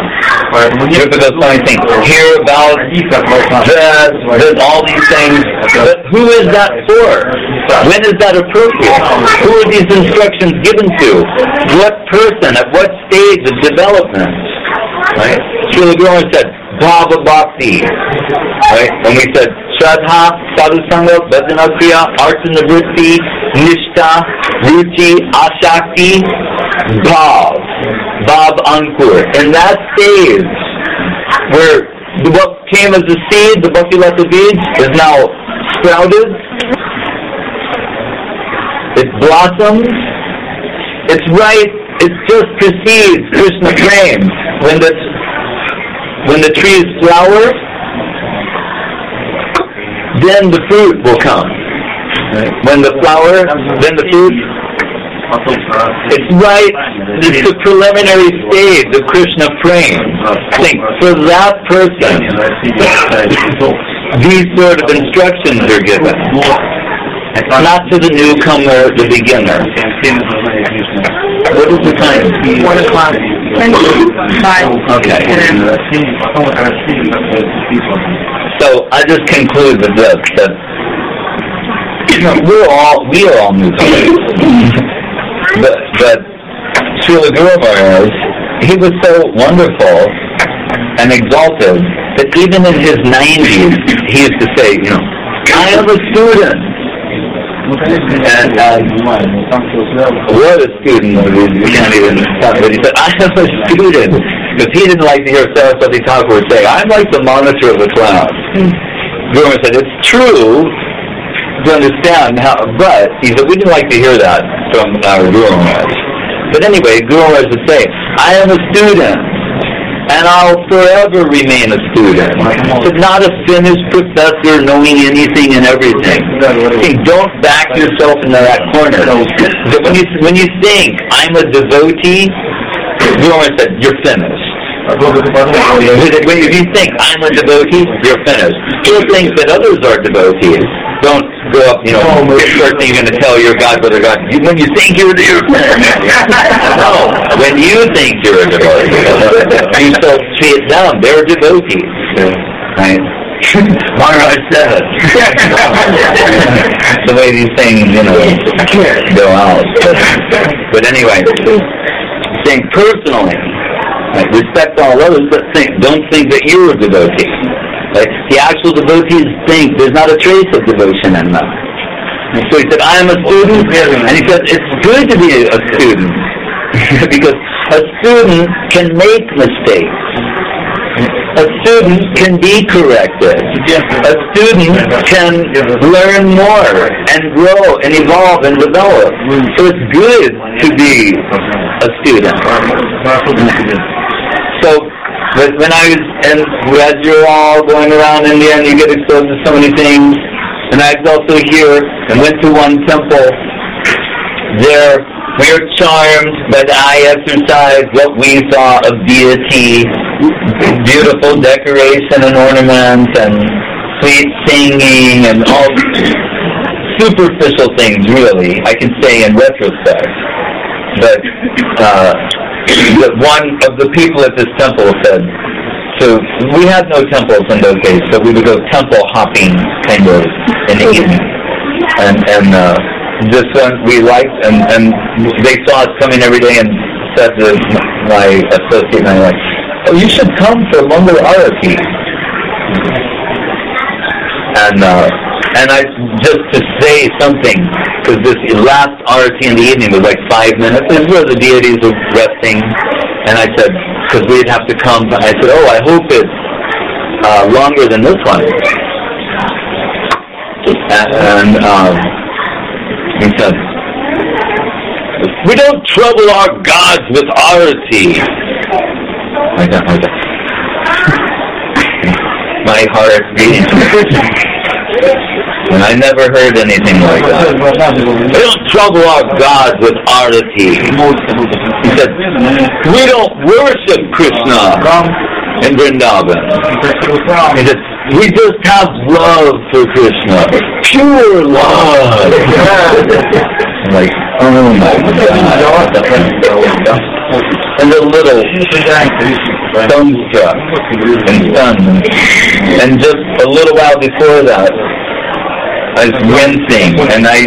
hear about there's all these things. But who is that for? When is that appropriate? Who are these instructions given to? What person? At what stage of development? Right? Srila Guru said, Bhava Bhakti. Right? When we said, Shraddha, Sadhusanga, Bhajana Kriya, Artha Nivritti, Nishtha, Ruchi, Ashakti, Bhav. Bhav Ankur. In that stage, where what came as a seed, the Bhakti Lata Beej, is now sprouted. It blossoms. It's ripe. It just precedes Krishna Prem. When the trees flower, then the fruit will come. When the flower, then the fruit. It's right. It's the preliminary stage of Krishna Prem. Think, for that person, these sort of instructions are given. Not to the newcomer, the beginner. What is the time?
1 o'clock. 5.
Okay. So I just conclude with this, that we are all newcomers. But Srila Guru Maharaj, he was so wonderful and exalted that even in his 90s, he used to say, I am a student. And what a student, we can't even talk, but he said, I am a student, because he didn't like to hear Saraswati Thakur say, I'm like the monitor of the class. Guru said, it's true to understand how, but he said, we didn't like to hear that from our Guru Maharaj. But anyway, Guru Maharaj would say, I am a student, and I'll forever remain a student. But not a finished professor knowing anything and everything. Don't back yourself into that corner. When you think, I'm a devotee, Guru Maharaj said, you're finished. If you think, I'm a devotee, you're finished. You'll think that others are devotees. Don't go up, first thing you're going to tell your God, whether God, when you think you're a devotee. No, when you think you're a devotee, you still treat them, they're devotees. Right? Maharaj said. The way these things, go out. But anyway, think personally. Right, respect all others, but don't think that you're a devotee. Right? The actual devotees think there's not a trace of devotion in them. And so he said, I am a student, and he said, it's good to be a student, because a student can make mistakes. A student can be corrected. A student can learn more and grow and evolve and develop. So it's good to be a student. So, but when I was, and as you're all going around India and you get exposed to so many things, and I was also here and went to one temple, there we were charmed by the eye exercise, what we saw of deity, beautiful decoration and ornaments and sweet singing and all superficial things, really, I can say in retrospect. But one of the people at this temple said, so we had no temples in those days, so we would go temple hopping kind of in the evening. And this one we liked, and they saw us coming every day and said to my associate and I, like, oh, you should come for Mangal Arati. And I, just to say something, because this last Arati in the evening was like 5 minutes, this is where the deities were resting, and I said, because we'd have to come, I said, oh, I hope it's longer than this one. And he said, we don't trouble our gods with Arati. Like that. My heart beating. And I never heard anything like that. We don't trouble our God with arati. He said, we don't worship Krishna in Vrindavan. He said, we just have love for Krishna. Pure love. I'm like, oh my God. And the little stone struck and stunned. And just a little while before that, I was wincing, and I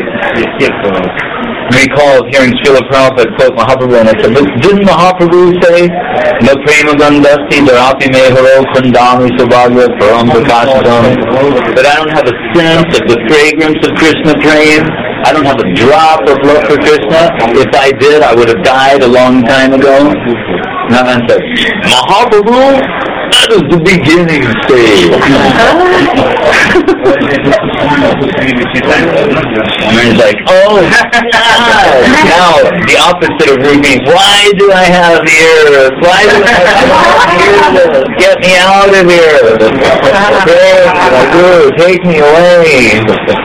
recall hearing Srila Prabhupada quote Mahaprabhu, and I said, but didn't Mahaprabhu say, no prema gandhasti dharapi me haro kundami subhagya param prakashadam? But I don't have a sense of the fragrance of Krishna prema. I don't have a drop of love for Krishna. If I did, I would have died a long time ago. And I said, Mahaprabhu, that is the beginning stage. And he's like, oh, now the opposite of routine. Why do I have ears? Why do I have ears? Get me out of here. Guru, take me away.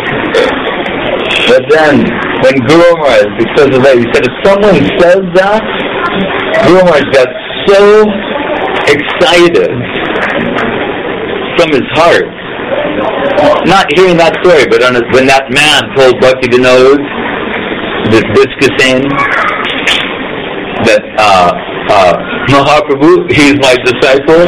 But then, when Guru Maharaj, because of that, he said, if someone says that, Guru Maharaj got so excited from his heart, not hearing that story, but when that man told Bhakti Vinod, this Vishkasen, that Mahaprabhu, he's my disciple.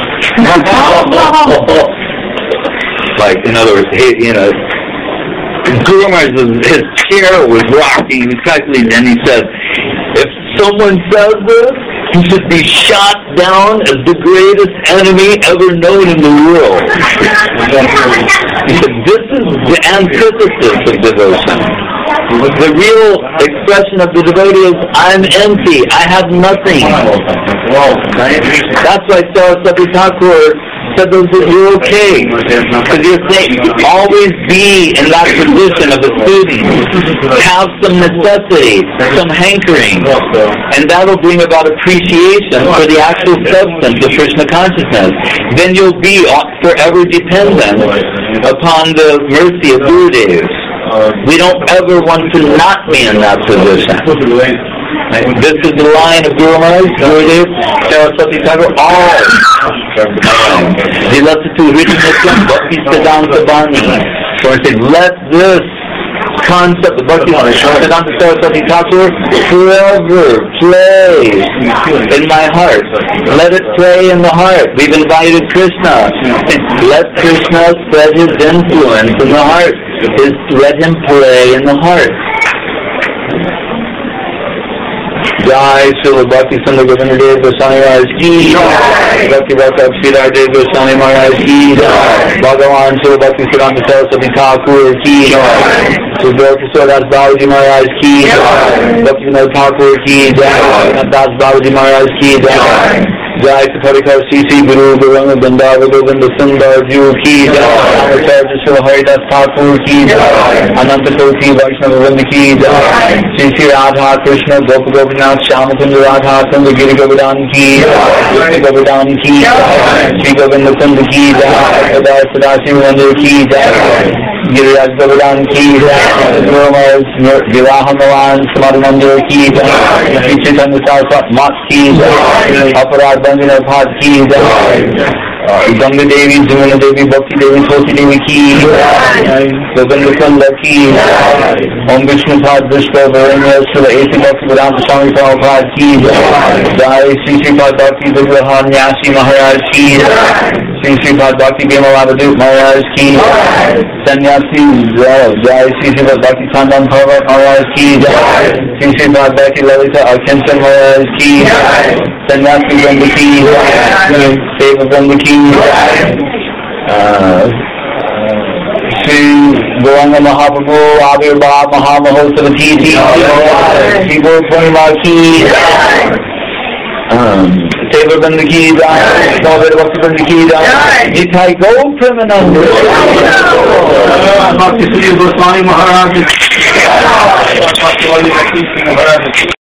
Like, in other words, Guru Maharaj, his chair was rocking, and he said, if someone says this, he should be shot down as the greatest enemy ever known in the world. He said, this is the antithesis of devotion. The real expression of the devotee is, I'm empty, I have nothing. That's why Saraswati Thakur said you're okay, because you're saying, always be in that position of a student, have some necessity, some hankering, and that'll bring about appreciation for the actual substance of Krishna consciousness. Then you'll be forever dependent upon the mercy of Gurudev. We don't ever want to not be in that position. This is the line of Guru Maharaj, Gurudev, Saraswati Thakur, all. Vilasatu Ritinatyam Bhakti Siddhanta Bani. So I said, let this concept of Bhakti Siddhanta Saraswati Thakur forever play in my heart. Let it play in the heart. We've invited Krishna. Let Krishna spread his influence in the heart. Let him play in the heart. Jai Srila Bhakti Sundar Govinda Dev Goswami Maharaj Ki Jai. Bhakti Bhakti Sridhar Dev Goswami Maharaj Ki Jai. Bhagavan Srila Bhakti Siddhanta Saraswati Thakur Ki Jai. Sridhar Kishore Das Babaji Maharaj Ki Jai. Bhakti Vinod Thakur Ki Jai. Das Babaji Maharaj Ki Jai. Jai Satarikar C.C. Guru Guranga Gandhava Govinda Sundar Ju Ki Jai. Acharya Srila Haridas Thakur Ki Jai. Ananta Kothi Vaishnava Vrinda Ki Jai. Sri Radha Krishna Gopa Gopinath Shyamakunda Radha Kunda Giri Govardhan Ki Jai. Govardhan Ki Jai. Sri Govinda Kunda Ki Jai. Sadar Sadashiv Mandir Ki Jai. Giriraj Govardhan Ki Jai. Guru Maharaj Vivaha Milan Samadhi Mandir Ki Jai. Sri Chaitanya Saraswat Mat Ki Jai. Aparad Bandhana Bhat Ki Jai. Ganga Devi, Jamuna Devi, Bhakti Devi, Sosi Devi Ki Jai. Govinda Kunda Ki Jai. Om Vishnu Pad Vishwa Varanya Srila A.C. Bhakti Vedanta Swami Prabhupada Ki Jai. Jai Sri Sri Pad Bhakti Vigraha Nyasi Maharaj Ki Jai. Sri Sri Pad Bhakti Bimalavadup Maharaj Ki Jai. Sannyasi Jai Sri Sri Pad Bhakti Chandan Bhavat Maharaj Ki Jai. Sri Sri Pad Bhakti Lalita Akhinchan Maharaj Ki Jai. Sannyasi Vrinda Ki Jai. Seva Vrinda Ki Jai. Sri Gauranga Mahaprabhu Avirbhav Mahamahosava Tithi Sri Guru Purnima Ki Jai. Seva Vrinda Ki Jai. Bhakti Vrinda Ki Jai. Nitai Gaur Premananda. Bhakti Sri Goswami Maharaj.